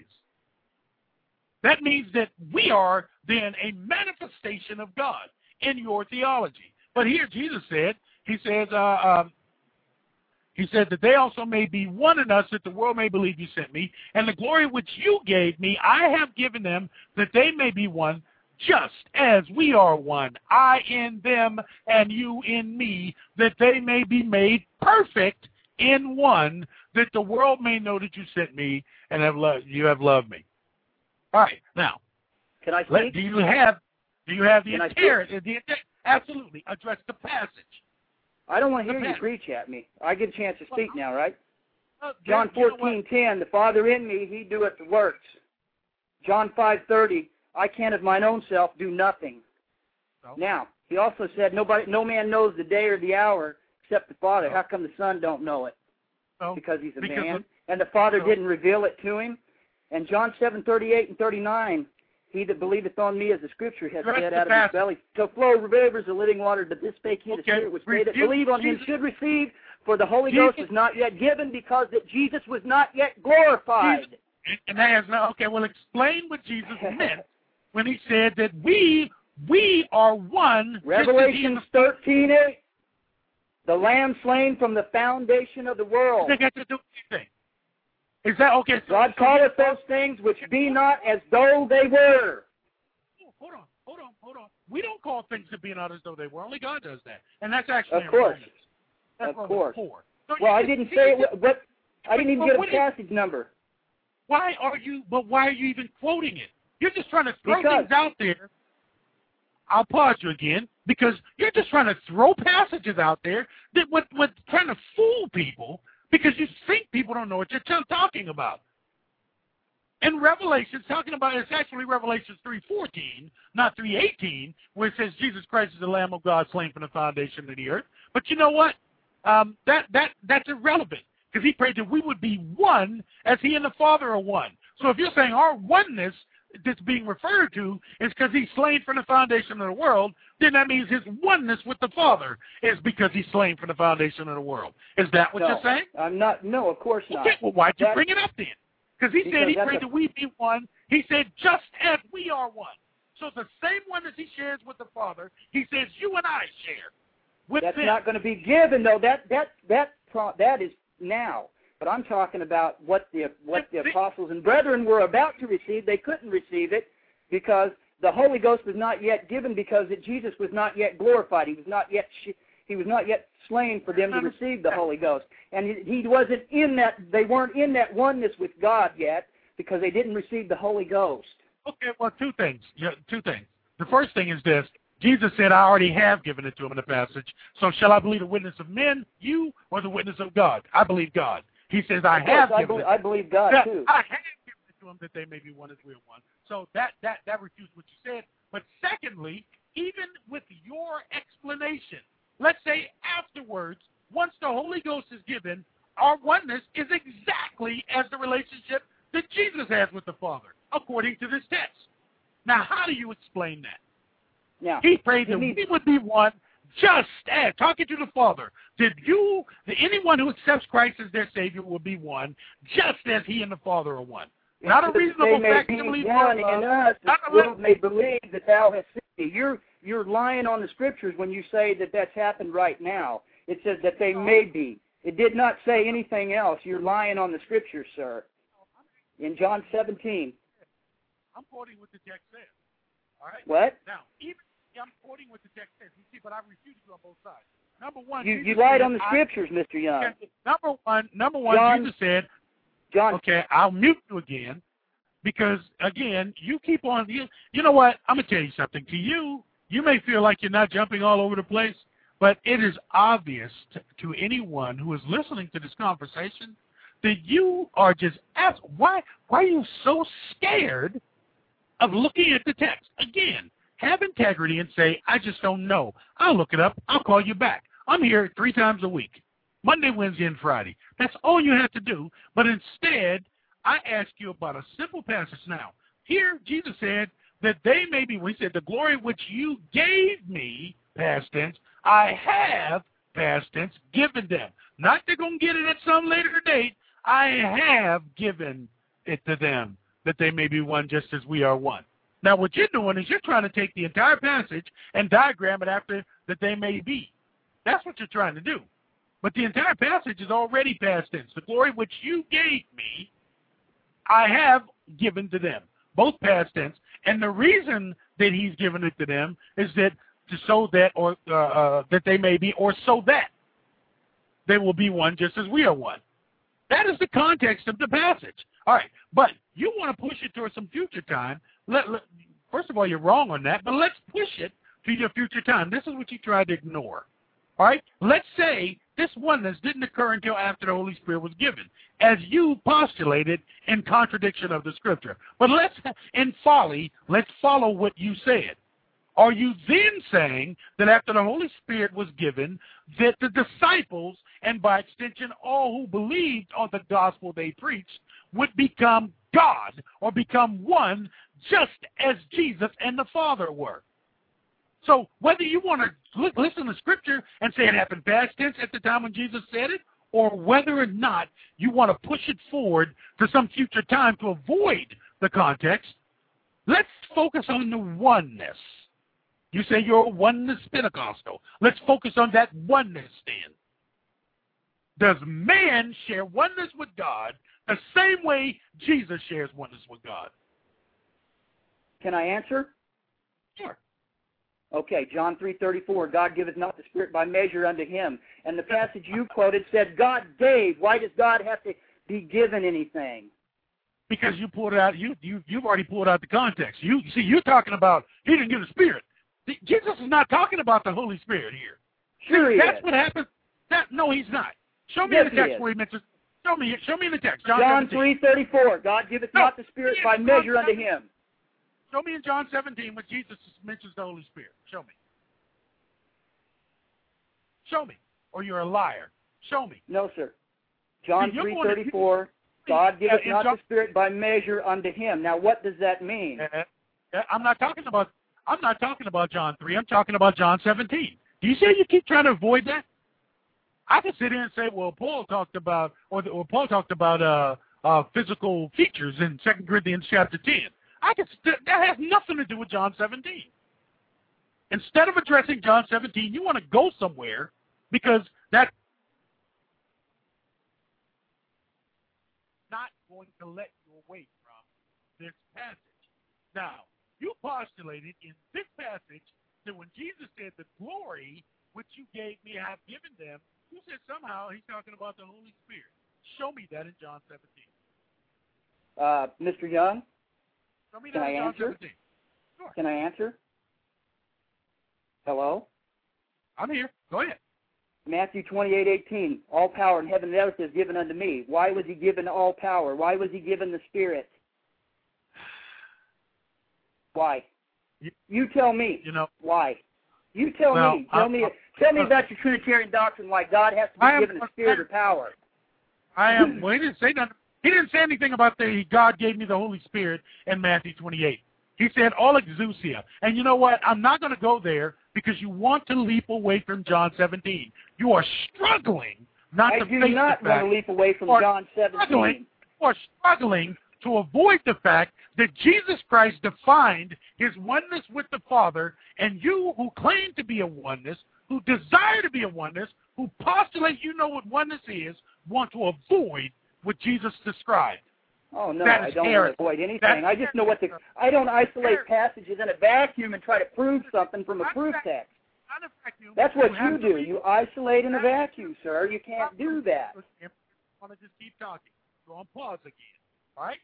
[SPEAKER 2] That means that we are then a manifestation of God in your theology. But here Jesus said, he says, uh, uh, he said that they also may be one in us, that the world may believe you sent me, and the glory which you gave me, I have given them, that they may be one, just as we are one, I in them and you in me, that they may be made perfect in one, that the world may know that you sent me and have loved, you have loved me. All right, now,
[SPEAKER 3] Can I speak?
[SPEAKER 2] let, do you have do you have the
[SPEAKER 3] Can I
[SPEAKER 2] entire, the, absolutely, address the passage.
[SPEAKER 3] I don't want to
[SPEAKER 2] The
[SPEAKER 3] hear you
[SPEAKER 2] passage.
[SPEAKER 3] preach at me. I get a chance to speak now, right?
[SPEAKER 2] Uh,
[SPEAKER 3] John
[SPEAKER 2] you know what?
[SPEAKER 3] fourteen ten, the Father in me, he doeth the works. John five thirty, I can of mine own self do nothing.
[SPEAKER 2] No.
[SPEAKER 3] Now, he also said, nobody, no man knows the day or the hour except the Father.
[SPEAKER 2] No.
[SPEAKER 3] How come the Son don't know it?
[SPEAKER 2] No,
[SPEAKER 3] Because he's a
[SPEAKER 2] because
[SPEAKER 3] man.
[SPEAKER 2] of,
[SPEAKER 3] And the Father
[SPEAKER 2] no.
[SPEAKER 3] didn't reveal it to him. And John seven thirty-eight and thirty-nine, he that believeth on me, as the Scripture has
[SPEAKER 2] Address
[SPEAKER 3] said,
[SPEAKER 2] the
[SPEAKER 3] out of
[SPEAKER 2] passage.
[SPEAKER 3] his belly shall flow rivers of living water. But this spake he, the
[SPEAKER 2] Okay,
[SPEAKER 3] Spirit, which they that
[SPEAKER 2] refute
[SPEAKER 3] believe on him
[SPEAKER 2] Jesus.
[SPEAKER 3] should receive. For the Holy
[SPEAKER 2] Jesus.
[SPEAKER 3] Ghost was not yet given, because that Jesus was not yet glorified.
[SPEAKER 2] Jesus. And that has no, okay, well, explain what Jesus meant when he said that we we are one.
[SPEAKER 3] Revelation thirteen eight. The Lamb slain from the foundation of the world.
[SPEAKER 2] They got to do anything. Is that okay? So,
[SPEAKER 3] God
[SPEAKER 2] so
[SPEAKER 3] calleth those things which be not as though they were.
[SPEAKER 2] Hold on, hold on, hold on. We don't call things to be not as though they were. Only God does that, and that's actually
[SPEAKER 3] Of
[SPEAKER 2] in
[SPEAKER 3] course.
[SPEAKER 2] Romans. That's
[SPEAKER 3] Of
[SPEAKER 2] Romans
[SPEAKER 3] course.
[SPEAKER 2] four. So
[SPEAKER 3] Well, I
[SPEAKER 2] you-
[SPEAKER 3] didn't
[SPEAKER 2] you-
[SPEAKER 3] say
[SPEAKER 2] you-
[SPEAKER 3] it, but I didn't even
[SPEAKER 2] but
[SPEAKER 3] get a
[SPEAKER 2] what is-
[SPEAKER 3] passage number.
[SPEAKER 2] Why are you? But why are you even quoting it? You're just trying to throw
[SPEAKER 3] Because-
[SPEAKER 2] things out there. I'll pause you again, because you're just trying to throw passages out there that with, with trying to fool people, because you think people don't know what you're t- talking about. In Revelation, talking about, it's actually Revelation three fourteen, not three eighteen, where it says Jesus Christ is the Lamb of God slain from the foundation of the earth. But you know what? Um, that that that's irrelevant, because he prayed that we would be one as he and the Father are one. So if you're saying our oneness that's being referred to is because he's slain from the foundation of the world, then that means his oneness with the Father is because he's slain from the foundation of the world. Is that what
[SPEAKER 3] no,
[SPEAKER 2] you're saying?
[SPEAKER 3] I'm not. No, of course not.
[SPEAKER 2] Okay, well, why'd you
[SPEAKER 3] That-
[SPEAKER 2] bring it up then? Because he
[SPEAKER 3] Because
[SPEAKER 2] said he
[SPEAKER 3] that's
[SPEAKER 2] prayed
[SPEAKER 3] a-
[SPEAKER 2] that we be one. He said, just as we are one. So the same oneness he shares with the Father, he says you and I share with
[SPEAKER 3] That's
[SPEAKER 2] them.
[SPEAKER 3] not going to be given, though. That that that pro- that is now. But I'm talking about what the what the apostles and brethren were about to receive. They couldn't receive it because the Holy Ghost was not yet given, because that Jesus was not yet glorified. He was not yet sh- he was not yet slain for them to receive the Holy Ghost. And he, he wasn't in that. They weren't in that oneness with God yet, because they didn't receive the Holy Ghost.
[SPEAKER 2] Okay, well, two things. Yeah, two things. The first thing is this. Jesus said, I already have given it to him in the passage. So shall I believe the witness of men, you, or the witness of God? I believe God. He says, I
[SPEAKER 3] Of course,
[SPEAKER 2] have
[SPEAKER 3] I,
[SPEAKER 2] given
[SPEAKER 3] be-
[SPEAKER 2] it.
[SPEAKER 3] I believe God
[SPEAKER 2] Yeah,
[SPEAKER 3] too.
[SPEAKER 2] I have given it to them that they may be one as we are one. So that, that, that refutes what you said. But secondly, even with your explanation, let's say afterwards, once the Holy Ghost is given, our oneness is exactly as the relationship that Jesus has with the Father, according to this text. Now, how do you explain that?
[SPEAKER 3] Now,
[SPEAKER 2] He prayed
[SPEAKER 3] you
[SPEAKER 2] that
[SPEAKER 3] need-
[SPEAKER 2] we would be one, just as, talking to the Father, that you, that anyone who accepts Christ as their Savior will be one, just as he and the Father are one. Not a
[SPEAKER 3] They
[SPEAKER 2] reasonable
[SPEAKER 3] may
[SPEAKER 2] fact
[SPEAKER 3] be
[SPEAKER 2] to believe
[SPEAKER 3] one
[SPEAKER 2] for
[SPEAKER 3] in
[SPEAKER 2] love.
[SPEAKER 3] us,
[SPEAKER 2] Not
[SPEAKER 3] the
[SPEAKER 2] a
[SPEAKER 3] world
[SPEAKER 2] re-
[SPEAKER 3] may believe that thou hast seen me. You're, you're lying on the Scriptures when you say that that's happened right now. It says that they may be. It did not say anything else. You're lying on the Scriptures, sir. In John seventeen.
[SPEAKER 2] I'm quoting what the text says. All right?
[SPEAKER 3] What?
[SPEAKER 2] Now, even I'm quoting what the text says. You see, but I refute you on both sides. Number one,
[SPEAKER 3] You,
[SPEAKER 2] Jesus
[SPEAKER 3] you lied
[SPEAKER 2] said,
[SPEAKER 3] on the
[SPEAKER 2] I-
[SPEAKER 3] Scriptures, Mister Young.
[SPEAKER 2] Okay, number one, number one,
[SPEAKER 3] John-
[SPEAKER 2] Jesus said,
[SPEAKER 3] John,
[SPEAKER 2] okay, I'll mute you again, because again, you keep on. You, you know what? I'm gonna tell you something. To you, you may feel like you're not jumping all over the place, but it is obvious to, to anyone who is listening to this conversation that you are just ask why. Why are you so scared of looking at the text? Again, have integrity and say, I just don't know. I'll look it up. I'll call you back. I'm here three times a week, Monday, Wednesday, and Friday. That's all you have to do. But instead, I ask you about a simple passage now. Here, Jesus said that they may be, we said, the glory which you gave me, past tense, I have, past tense, given them. Not they're going to get it at some later date. I have given it to them, that they may be one just as we are one. Now, what you're doing is you're trying to take the entire passage and diagram it after that they may be. That's what you're trying to do. But the entire passage is already past tense. The glory which you gave me, I have given to them. Both past tense. And the reason that he's given it to them is that to so that or uh, uh, that they may be, or so that. they will be one just as we are one. That is the context of the passage. All right, but you want to push it towards some future time. Let, let, first of all, you're wrong on that, but let's push it to your future time. This is what you tried to ignore. All right, let's say this oneness didn't occur until after the Holy Spirit was given, as you postulated in contradiction of the Scripture. But let's, in folly, let's follow what you said. Are you then saying that after the Holy Spirit was given, that the disciples, and by extension all who believed on the gospel they preached, would become God or become one just as Jesus and the Father were? So whether you want to listen to Scripture and say it happened past tense at the time when Jesus said it, or whether or not you want to push it forward to some future time to avoid the context, let's focus on the oneness. You say you're a oneness Pentecostal. Let's focus on that oneness then. Does man share oneness with God the same way Jesus shares oneness with God?
[SPEAKER 3] Can I answer?
[SPEAKER 2] Sure.
[SPEAKER 3] Okay, John three thirty-four, God giveth not the Spirit by measure unto him. And the passage you quoted said God gave. Why does God have to be given anything?
[SPEAKER 2] Because you pulled it out. You, you, you've already pulled out the context. You see, you're talking about he didn't give the Spirit. Jesus is not talking about the Holy Spirit here.
[SPEAKER 3] Sure he
[SPEAKER 2] That's
[SPEAKER 3] is.
[SPEAKER 2] what happened. That, no, he's not. Show me
[SPEAKER 3] Yes,
[SPEAKER 2] in the text
[SPEAKER 3] he
[SPEAKER 2] where he mentions. Show me. Show me in the text. John,
[SPEAKER 3] John three thirty-four, God giveth
[SPEAKER 2] no,
[SPEAKER 3] not the Spirit by measure unto him.
[SPEAKER 2] Show me in John seventeen when Jesus mentions the Holy Spirit. Show me. Show me. Or you're a liar. Show me.
[SPEAKER 3] No, sir. John
[SPEAKER 2] See,
[SPEAKER 3] three thirty-four, God giveth
[SPEAKER 2] uh,
[SPEAKER 3] not
[SPEAKER 2] John,
[SPEAKER 3] the Spirit by measure unto him. Now, what does that mean?
[SPEAKER 2] Uh, uh, I'm not talking about. I'm not talking about John three. I'm talking about John seventeen. Do you see you keep trying to avoid that? I can sit here and say, well, Paul talked about, or, the, or Paul talked about uh, uh, physical features in Second Corinthians chapter ten. I can. That has nothing to do with John seventeen. Instead of addressing John seventeen, you want to go somewhere because that not going to let you away from this passage. Now, you postulated in this passage that when Jesus said the glory which you gave me I have given them, you said somehow he's talking about the Holy Spirit. Show me that in John seventeen.
[SPEAKER 3] Uh, Mister Young,
[SPEAKER 2] Show me
[SPEAKER 3] can
[SPEAKER 2] that
[SPEAKER 3] I
[SPEAKER 2] in John
[SPEAKER 3] answer?
[SPEAKER 2] seventeen. Sure.
[SPEAKER 3] Can I answer? Hello?
[SPEAKER 2] I'm here. Go ahead.
[SPEAKER 3] Matthew twenty-eight eighteen, all power in heaven and earth is given unto me. Why was he given all power? Why was he given the Spirit? Why?
[SPEAKER 2] You,
[SPEAKER 3] you tell me.
[SPEAKER 2] You know.
[SPEAKER 3] Why? You tell
[SPEAKER 2] well,
[SPEAKER 3] me. Tell
[SPEAKER 2] I'm,
[SPEAKER 3] me.
[SPEAKER 2] I'm,
[SPEAKER 3] tell me
[SPEAKER 2] I'm,
[SPEAKER 3] about your Trinitarian doctrine. Why God has to be
[SPEAKER 2] am,
[SPEAKER 3] given a Spirit or power?
[SPEAKER 2] I am. Well, he didn't say nothing. He didn't say anything about the God gave me the Holy Spirit in Matthew twenty-eight. He said all exousia. And you know what? I'm not going to go there because you want to leap away from John seventeen. You are struggling not
[SPEAKER 3] I
[SPEAKER 2] to
[SPEAKER 3] do
[SPEAKER 2] face
[SPEAKER 3] not
[SPEAKER 2] the
[SPEAKER 3] want
[SPEAKER 2] fact.
[SPEAKER 3] to leap away from
[SPEAKER 2] or
[SPEAKER 3] John seventeen.
[SPEAKER 2] Struggling, or struggling to avoid the fact that Jesus Christ defined his oneness with the Father, and you who claim to be a oneness, who desire to be a oneness, who postulate you know what oneness is, want to avoid what Jesus described.
[SPEAKER 3] Oh, no,
[SPEAKER 2] That
[SPEAKER 3] I
[SPEAKER 2] is
[SPEAKER 3] don't
[SPEAKER 2] heresy.
[SPEAKER 3] want to avoid anything.
[SPEAKER 2] That
[SPEAKER 3] I just know what the... I don't isolate passages in a vacuum and try to prove something from a proof text. That's what you do. You isolate in a vacuum, sir. You can't do that.
[SPEAKER 2] I want to just keep talking. Go on pause again. All right?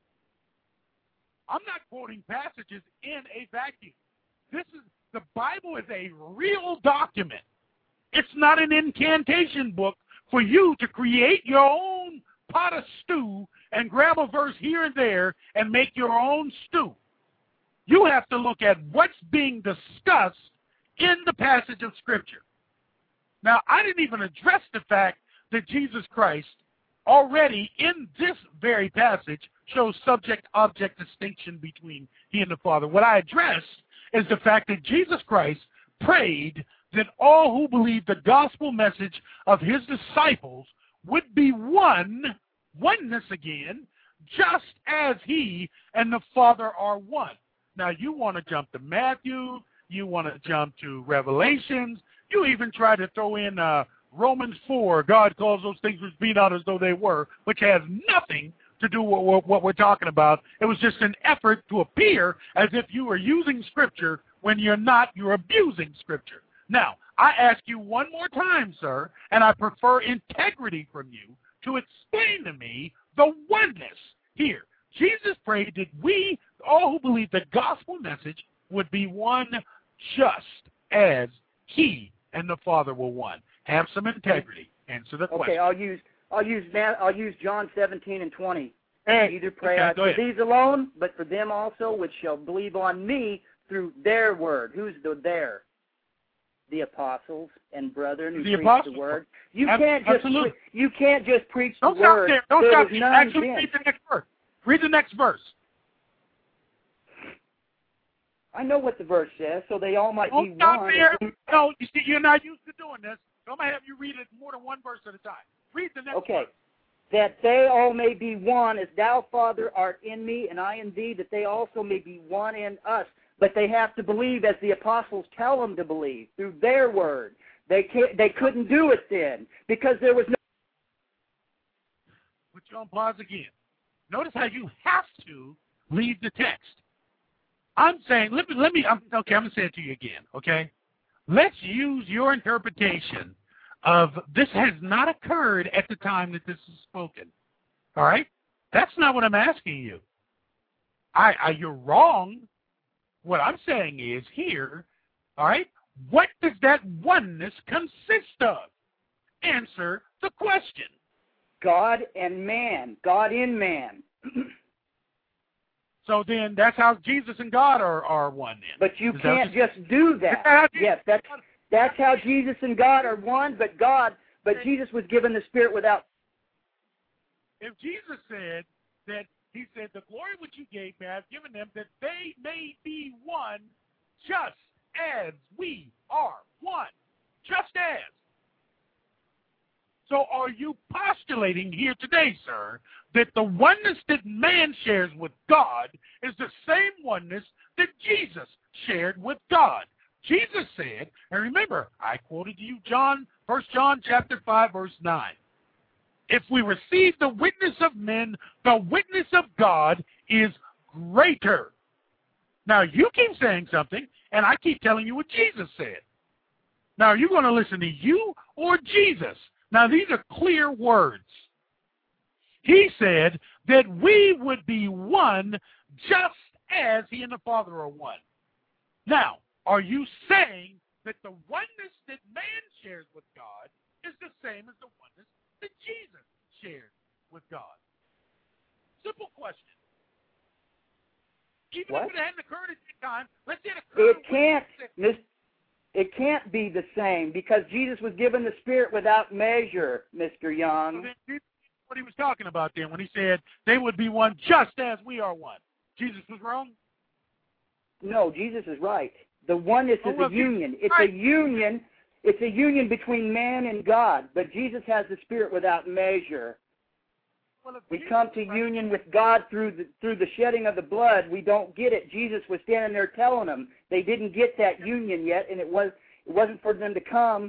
[SPEAKER 2] I'm not quoting passages in a vacuum. This is the Bible is a real document. It's not an incantation book for you to create your own pot of stew and grab a verse here and there and make your own stew. You have to look at what's being discussed in the passage of Scripture. Now, I didn't even address the fact that Jesus Christ already in this very passage shows subject-object distinction between he and the Father. What I addressed is the fact that Jesus Christ prayed that all who believe the gospel message of his disciples would be one, oneness again, just as he and the Father are one. Now, you want to jump to Matthew, you want to jump to Revelations, you even try to throw in uh, Romans four, God calls those things which be not as though they were, which has nothing to do with what we're talking about. It was just an effort to appear as if you were using Scripture when you're not, you're abusing Scripture. Now, I ask you one more time, sir, and I prefer integrity from you to explain to me the oneness here. Jesus prayed that we, all who believe the gospel message, would be one just as he and the Father were one. Have some integrity. Answer the question.
[SPEAKER 3] Okay, I'll use I'll use I'll use John seventeen and twenty.
[SPEAKER 2] Hey,
[SPEAKER 3] Neither pray
[SPEAKER 2] okay,
[SPEAKER 3] I for these alone, but for them also which shall believe on me through their word. Who's the there? The apostles and brethren who
[SPEAKER 2] the
[SPEAKER 3] preach
[SPEAKER 2] apostles.
[SPEAKER 3] the word. You
[SPEAKER 2] Ab-
[SPEAKER 3] can't just
[SPEAKER 2] absolutely.
[SPEAKER 3] pre- you can't just preach
[SPEAKER 2] Don't
[SPEAKER 3] the word.
[SPEAKER 2] Stop there. Don't
[SPEAKER 3] there
[SPEAKER 2] stop
[SPEAKER 3] was
[SPEAKER 2] there.
[SPEAKER 3] none
[SPEAKER 2] Actually,
[SPEAKER 3] then.
[SPEAKER 2] read the next verse. Read the next verse.
[SPEAKER 3] I know what the verse says, so they all might
[SPEAKER 2] Don't
[SPEAKER 3] be
[SPEAKER 2] stop
[SPEAKER 3] one.
[SPEAKER 2] there. No, you see, you're not used to doing this. So I'm going to have you read it more than one verse at a time. Read the next
[SPEAKER 3] Okay.
[SPEAKER 2] verse.
[SPEAKER 3] That they all may be one, as thou, Father, art in me, and I in thee, that they also may be one in us. But they have to believe as the apostles tell them to believe, through their word. They can't, they couldn't do it then, because there was no...
[SPEAKER 2] Put you on pause again. Notice how you have to leave the text. I'm saying, let me, let me, I'm, okay, I'm going to say it to you again, okay? Let's use your interpretation of this has not occurred at the time that this is spoken, all right? That's not what I'm asking you. I, I you're wrong. What I'm saying is here, all right, what does that oneness consist of? Answer the question.
[SPEAKER 3] God and man, God in man.
[SPEAKER 2] So then that's how Jesus and God are, are one then.
[SPEAKER 3] But you
[SPEAKER 2] Is
[SPEAKER 3] can't
[SPEAKER 2] that
[SPEAKER 3] just do that.
[SPEAKER 2] that
[SPEAKER 3] Yes, that's, that's how Jesus and God are one, but God, but Jesus was given the Spirit without...
[SPEAKER 2] If Jesus said that, he said, the glory which you gave me, I have given them, that they may be one just as we are one. Just as. So are you postulating here today, sir, that the oneness that man shares with God is the same oneness that Jesus shared with God? Jesus said, and remember, I quoted you John, First John chapter five, verse nine. If we receive the witness of men, the witness of God is greater. Now, you keep saying something, and I keep telling you what Jesus said. Now, are you going to listen to you or Jesus? Now, these are clear words. He said that we would be one just as he and the Father are one. Now, are you saying that the oneness that man shares with God is the same as the oneness that Jesus shared with God? Simple question. Even
[SPEAKER 3] What?
[SPEAKER 2] if it hadn't occurred at the time, let's say it occurred.
[SPEAKER 3] It can't, miss, it can't be the same, because Jesus was given the Spirit without measure, Mister Young.
[SPEAKER 2] So then, what he was talking about then when he said they would be one just as we are one. Jesus was wrong?
[SPEAKER 3] No, Jesus is right. The oneness
[SPEAKER 2] Oh,
[SPEAKER 3] is
[SPEAKER 2] well,
[SPEAKER 3] a union. It's
[SPEAKER 2] right.
[SPEAKER 3] a union. It's a union between man and God, but Jesus has the Spirit without measure.
[SPEAKER 2] Well, if
[SPEAKER 3] We
[SPEAKER 2] Jesus
[SPEAKER 3] come to
[SPEAKER 2] was right,
[SPEAKER 3] union with God through the through the shedding of the blood. We don't get it. Jesus was standing there telling them they didn't get that union yet, and it was it wasn't for them to come.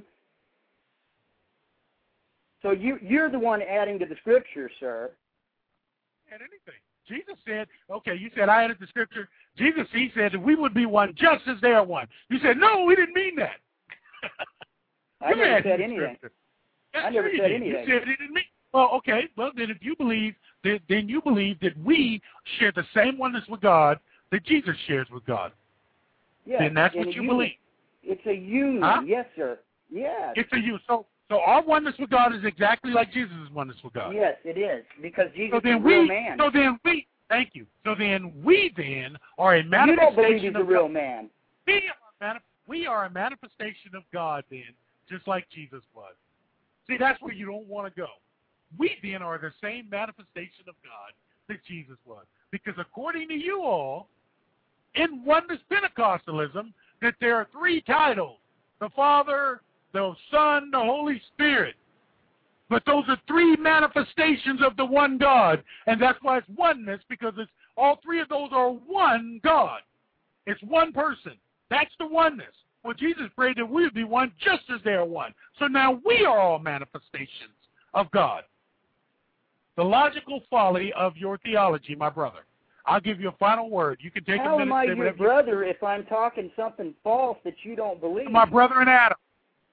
[SPEAKER 3] So you you're the one adding to the Scripture, sir.
[SPEAKER 2] Add anything. Jesus said, okay, you said I added the Scripture. Jesus, he said that we would be one just as they are one. You said, no, we didn't mean that.
[SPEAKER 3] I
[SPEAKER 2] You
[SPEAKER 3] never
[SPEAKER 2] added
[SPEAKER 3] said
[SPEAKER 2] the
[SPEAKER 3] anything.
[SPEAKER 2] Scripture.
[SPEAKER 3] I never
[SPEAKER 2] you
[SPEAKER 3] said
[SPEAKER 2] did.
[SPEAKER 3] anything.
[SPEAKER 2] You said it didn't mean. Well, okay. Well, then if you believe that, then you believe that we share the same oneness with God that Jesus shares with God.
[SPEAKER 3] Yes,
[SPEAKER 2] Then that's
[SPEAKER 3] in
[SPEAKER 2] what
[SPEAKER 3] a
[SPEAKER 2] you
[SPEAKER 3] union.
[SPEAKER 2] believe.
[SPEAKER 3] It's a union.
[SPEAKER 2] Huh?
[SPEAKER 3] Yes, sir. Yes.
[SPEAKER 2] It's a you. So, so our oneness with God is exactly like Jesus' oneness with God.
[SPEAKER 3] Yes, it is, because Jesus
[SPEAKER 2] So
[SPEAKER 3] is
[SPEAKER 2] then
[SPEAKER 3] a real
[SPEAKER 2] we.
[SPEAKER 3] man.
[SPEAKER 2] So then we. Thank you. So then we then are a
[SPEAKER 3] You
[SPEAKER 2] manifestation
[SPEAKER 3] don't believe he's a
[SPEAKER 2] of
[SPEAKER 3] real
[SPEAKER 2] God.
[SPEAKER 3] man.
[SPEAKER 2] We are, manif- we are a manifestation of God then, just like Jesus was. See, that's where you don't want to go. We then are the same manifestation of God that Jesus was. Because according to you all, in oneness Pentecostalism, that there are three titles, the Father, the Son, the Holy Spirit. But those are three manifestations of the one God. And that's why it's oneness, because it's all three of those are one God. It's one person. That's the oneness. Well, Jesus prayed that we would be one just as they are one. So now we are all manifestations of God. The logical folly of your theology, my brother. I'll give you a final word. You can take
[SPEAKER 3] How
[SPEAKER 2] a minute
[SPEAKER 3] am I
[SPEAKER 2] to say
[SPEAKER 3] your
[SPEAKER 2] whatever
[SPEAKER 3] brother if I'm talking something false that you don't believe?
[SPEAKER 2] you, my brother in Adam.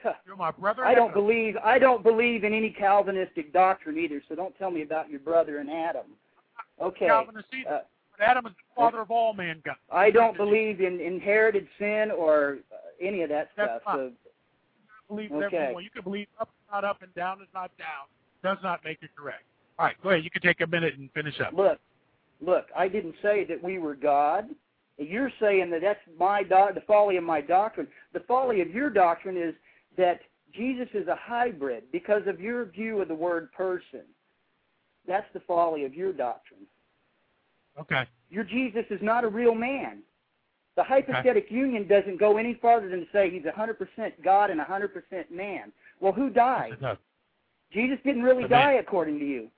[SPEAKER 2] You're my brother.
[SPEAKER 3] I don't believe I don't believe in any Calvinistic doctrine either. So don't tell me about your brother and Adam. Okay.
[SPEAKER 2] Calvinist either. Uh, but Adam is the father of all mankind.
[SPEAKER 3] I don't believe in inherited sin or uh, any of that
[SPEAKER 2] That's
[SPEAKER 3] stuff.
[SPEAKER 2] Fine.
[SPEAKER 3] So,
[SPEAKER 2] believe
[SPEAKER 3] okay.
[SPEAKER 2] everyone. You can believe up is not up and down is not down. Does not make it correct. All right, go ahead. You can take a minute and finish up.
[SPEAKER 3] Look, look. I didn't say that we were God. You're saying that that's my do- the folly of my doctrine. The folly of your doctrine is that Jesus is a hybrid because of your view of the word person. That's the folly of your doctrine.
[SPEAKER 2] Okay.
[SPEAKER 3] Your Jesus is not a real man. The hypostatic okay. union doesn't go any farther than to say he's one hundred percent God and one hundred percent man. Well, who died?
[SPEAKER 2] Yes,
[SPEAKER 3] Jesus didn't really
[SPEAKER 2] the
[SPEAKER 3] die
[SPEAKER 2] man.
[SPEAKER 3] according to you.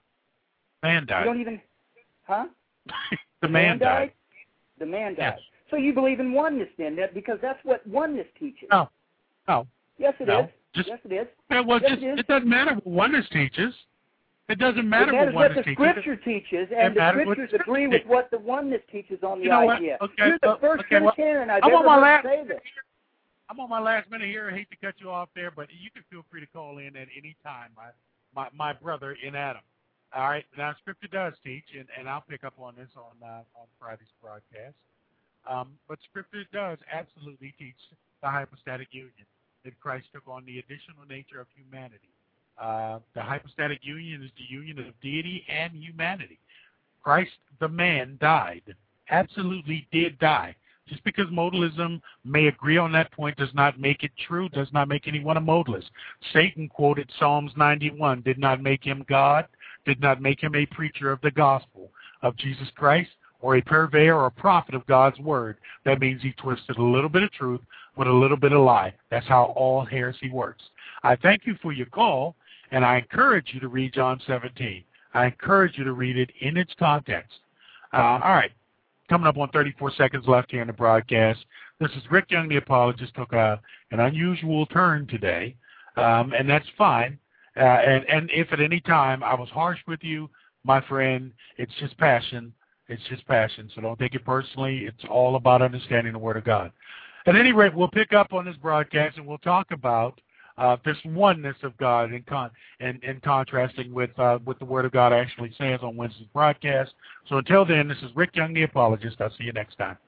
[SPEAKER 2] Man died.
[SPEAKER 3] You don't even, huh?
[SPEAKER 2] the,
[SPEAKER 3] the
[SPEAKER 2] man,
[SPEAKER 3] man
[SPEAKER 2] died.
[SPEAKER 3] died. The man died.
[SPEAKER 2] Yes.
[SPEAKER 3] So you believe in oneness then, that, because that's what oneness teaches.
[SPEAKER 2] No. No.
[SPEAKER 3] Yes, it
[SPEAKER 2] no.
[SPEAKER 3] is.
[SPEAKER 2] Just,
[SPEAKER 3] yes, it is.
[SPEAKER 2] Well,
[SPEAKER 3] yes,
[SPEAKER 2] just,
[SPEAKER 3] it, is.
[SPEAKER 2] it doesn't matter what oneness teaches. It doesn't matter
[SPEAKER 3] it matters
[SPEAKER 2] what
[SPEAKER 3] what
[SPEAKER 2] oneness
[SPEAKER 3] the
[SPEAKER 2] teaches.
[SPEAKER 3] Scripture teaches, and the Scriptures agree with what the oneness teaches on the
[SPEAKER 2] you know
[SPEAKER 3] idea.
[SPEAKER 2] Okay,
[SPEAKER 3] You're the
[SPEAKER 2] well,
[SPEAKER 3] first
[SPEAKER 2] okay,
[SPEAKER 3] Trinitarian
[SPEAKER 2] well,
[SPEAKER 3] I've
[SPEAKER 2] I'm
[SPEAKER 3] ever
[SPEAKER 2] on my
[SPEAKER 3] heard
[SPEAKER 2] last,
[SPEAKER 3] say this.
[SPEAKER 2] I'm on my last minute here. I hate to cut you off there, but you can feel free to call in at any time, my my, my brother in Adam. All right. Now, Scripture does teach, and, and I'll pick up on this on uh, on Friday's broadcast. Um, but Scripture does absolutely teach the hypostatic union, that Christ took on the additional nature of humanity. Uh, the hypostatic union is the union of deity and humanity. Christ, the man, died. Absolutely did die. Just because modalism may agree on that point does not make it true, does not make anyone a modalist. Satan quoted Psalms ninety-one, did not make him God, did not make him a preacher of the gospel of Jesus Christ, or a purveyor or a prophet of God's word. That means he twisted a little bit of truth with a little bit of lie. That's how all heresy works. I thank you for your call, and I encourage you to read John seventeen. I encourage you to read it in its context. Uh, all right. Coming up on thirty-four seconds left here in the broadcast. This is Rick Young, the apologist. Took a, an unusual turn today, um, and that's fine. Uh, and, and if at any time I was harsh with you, my friend, it's just passion. It's just passion, so don't take it personally. It's all about understanding the Word of God. At any rate, we'll pick up on this broadcast, and we'll talk about uh, this oneness of God in, con- in, in contrasting with uh, what the Word of God actually says on Wednesday's broadcast. So until then, this is Rick Young, the apologist. I'll see you next time.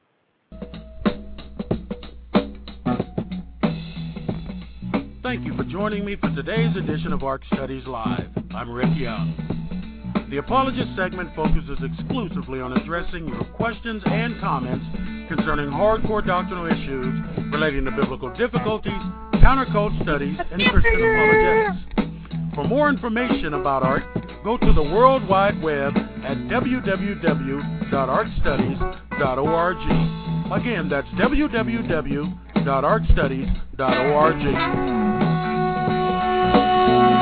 [SPEAKER 2] Thank you for joining me for today's edition of Ark Studies Live. I'm Rick Young. The Apologist segment focuses exclusively on addressing your questions and comments concerning hardcore doctrinal issues relating to biblical difficulties, counter-cult studies, and Christian apologetics. For more information about Ark, go to the World Wide Web at w w w dot ark studies dot org. Again, that's w w w dot ark studies dot org.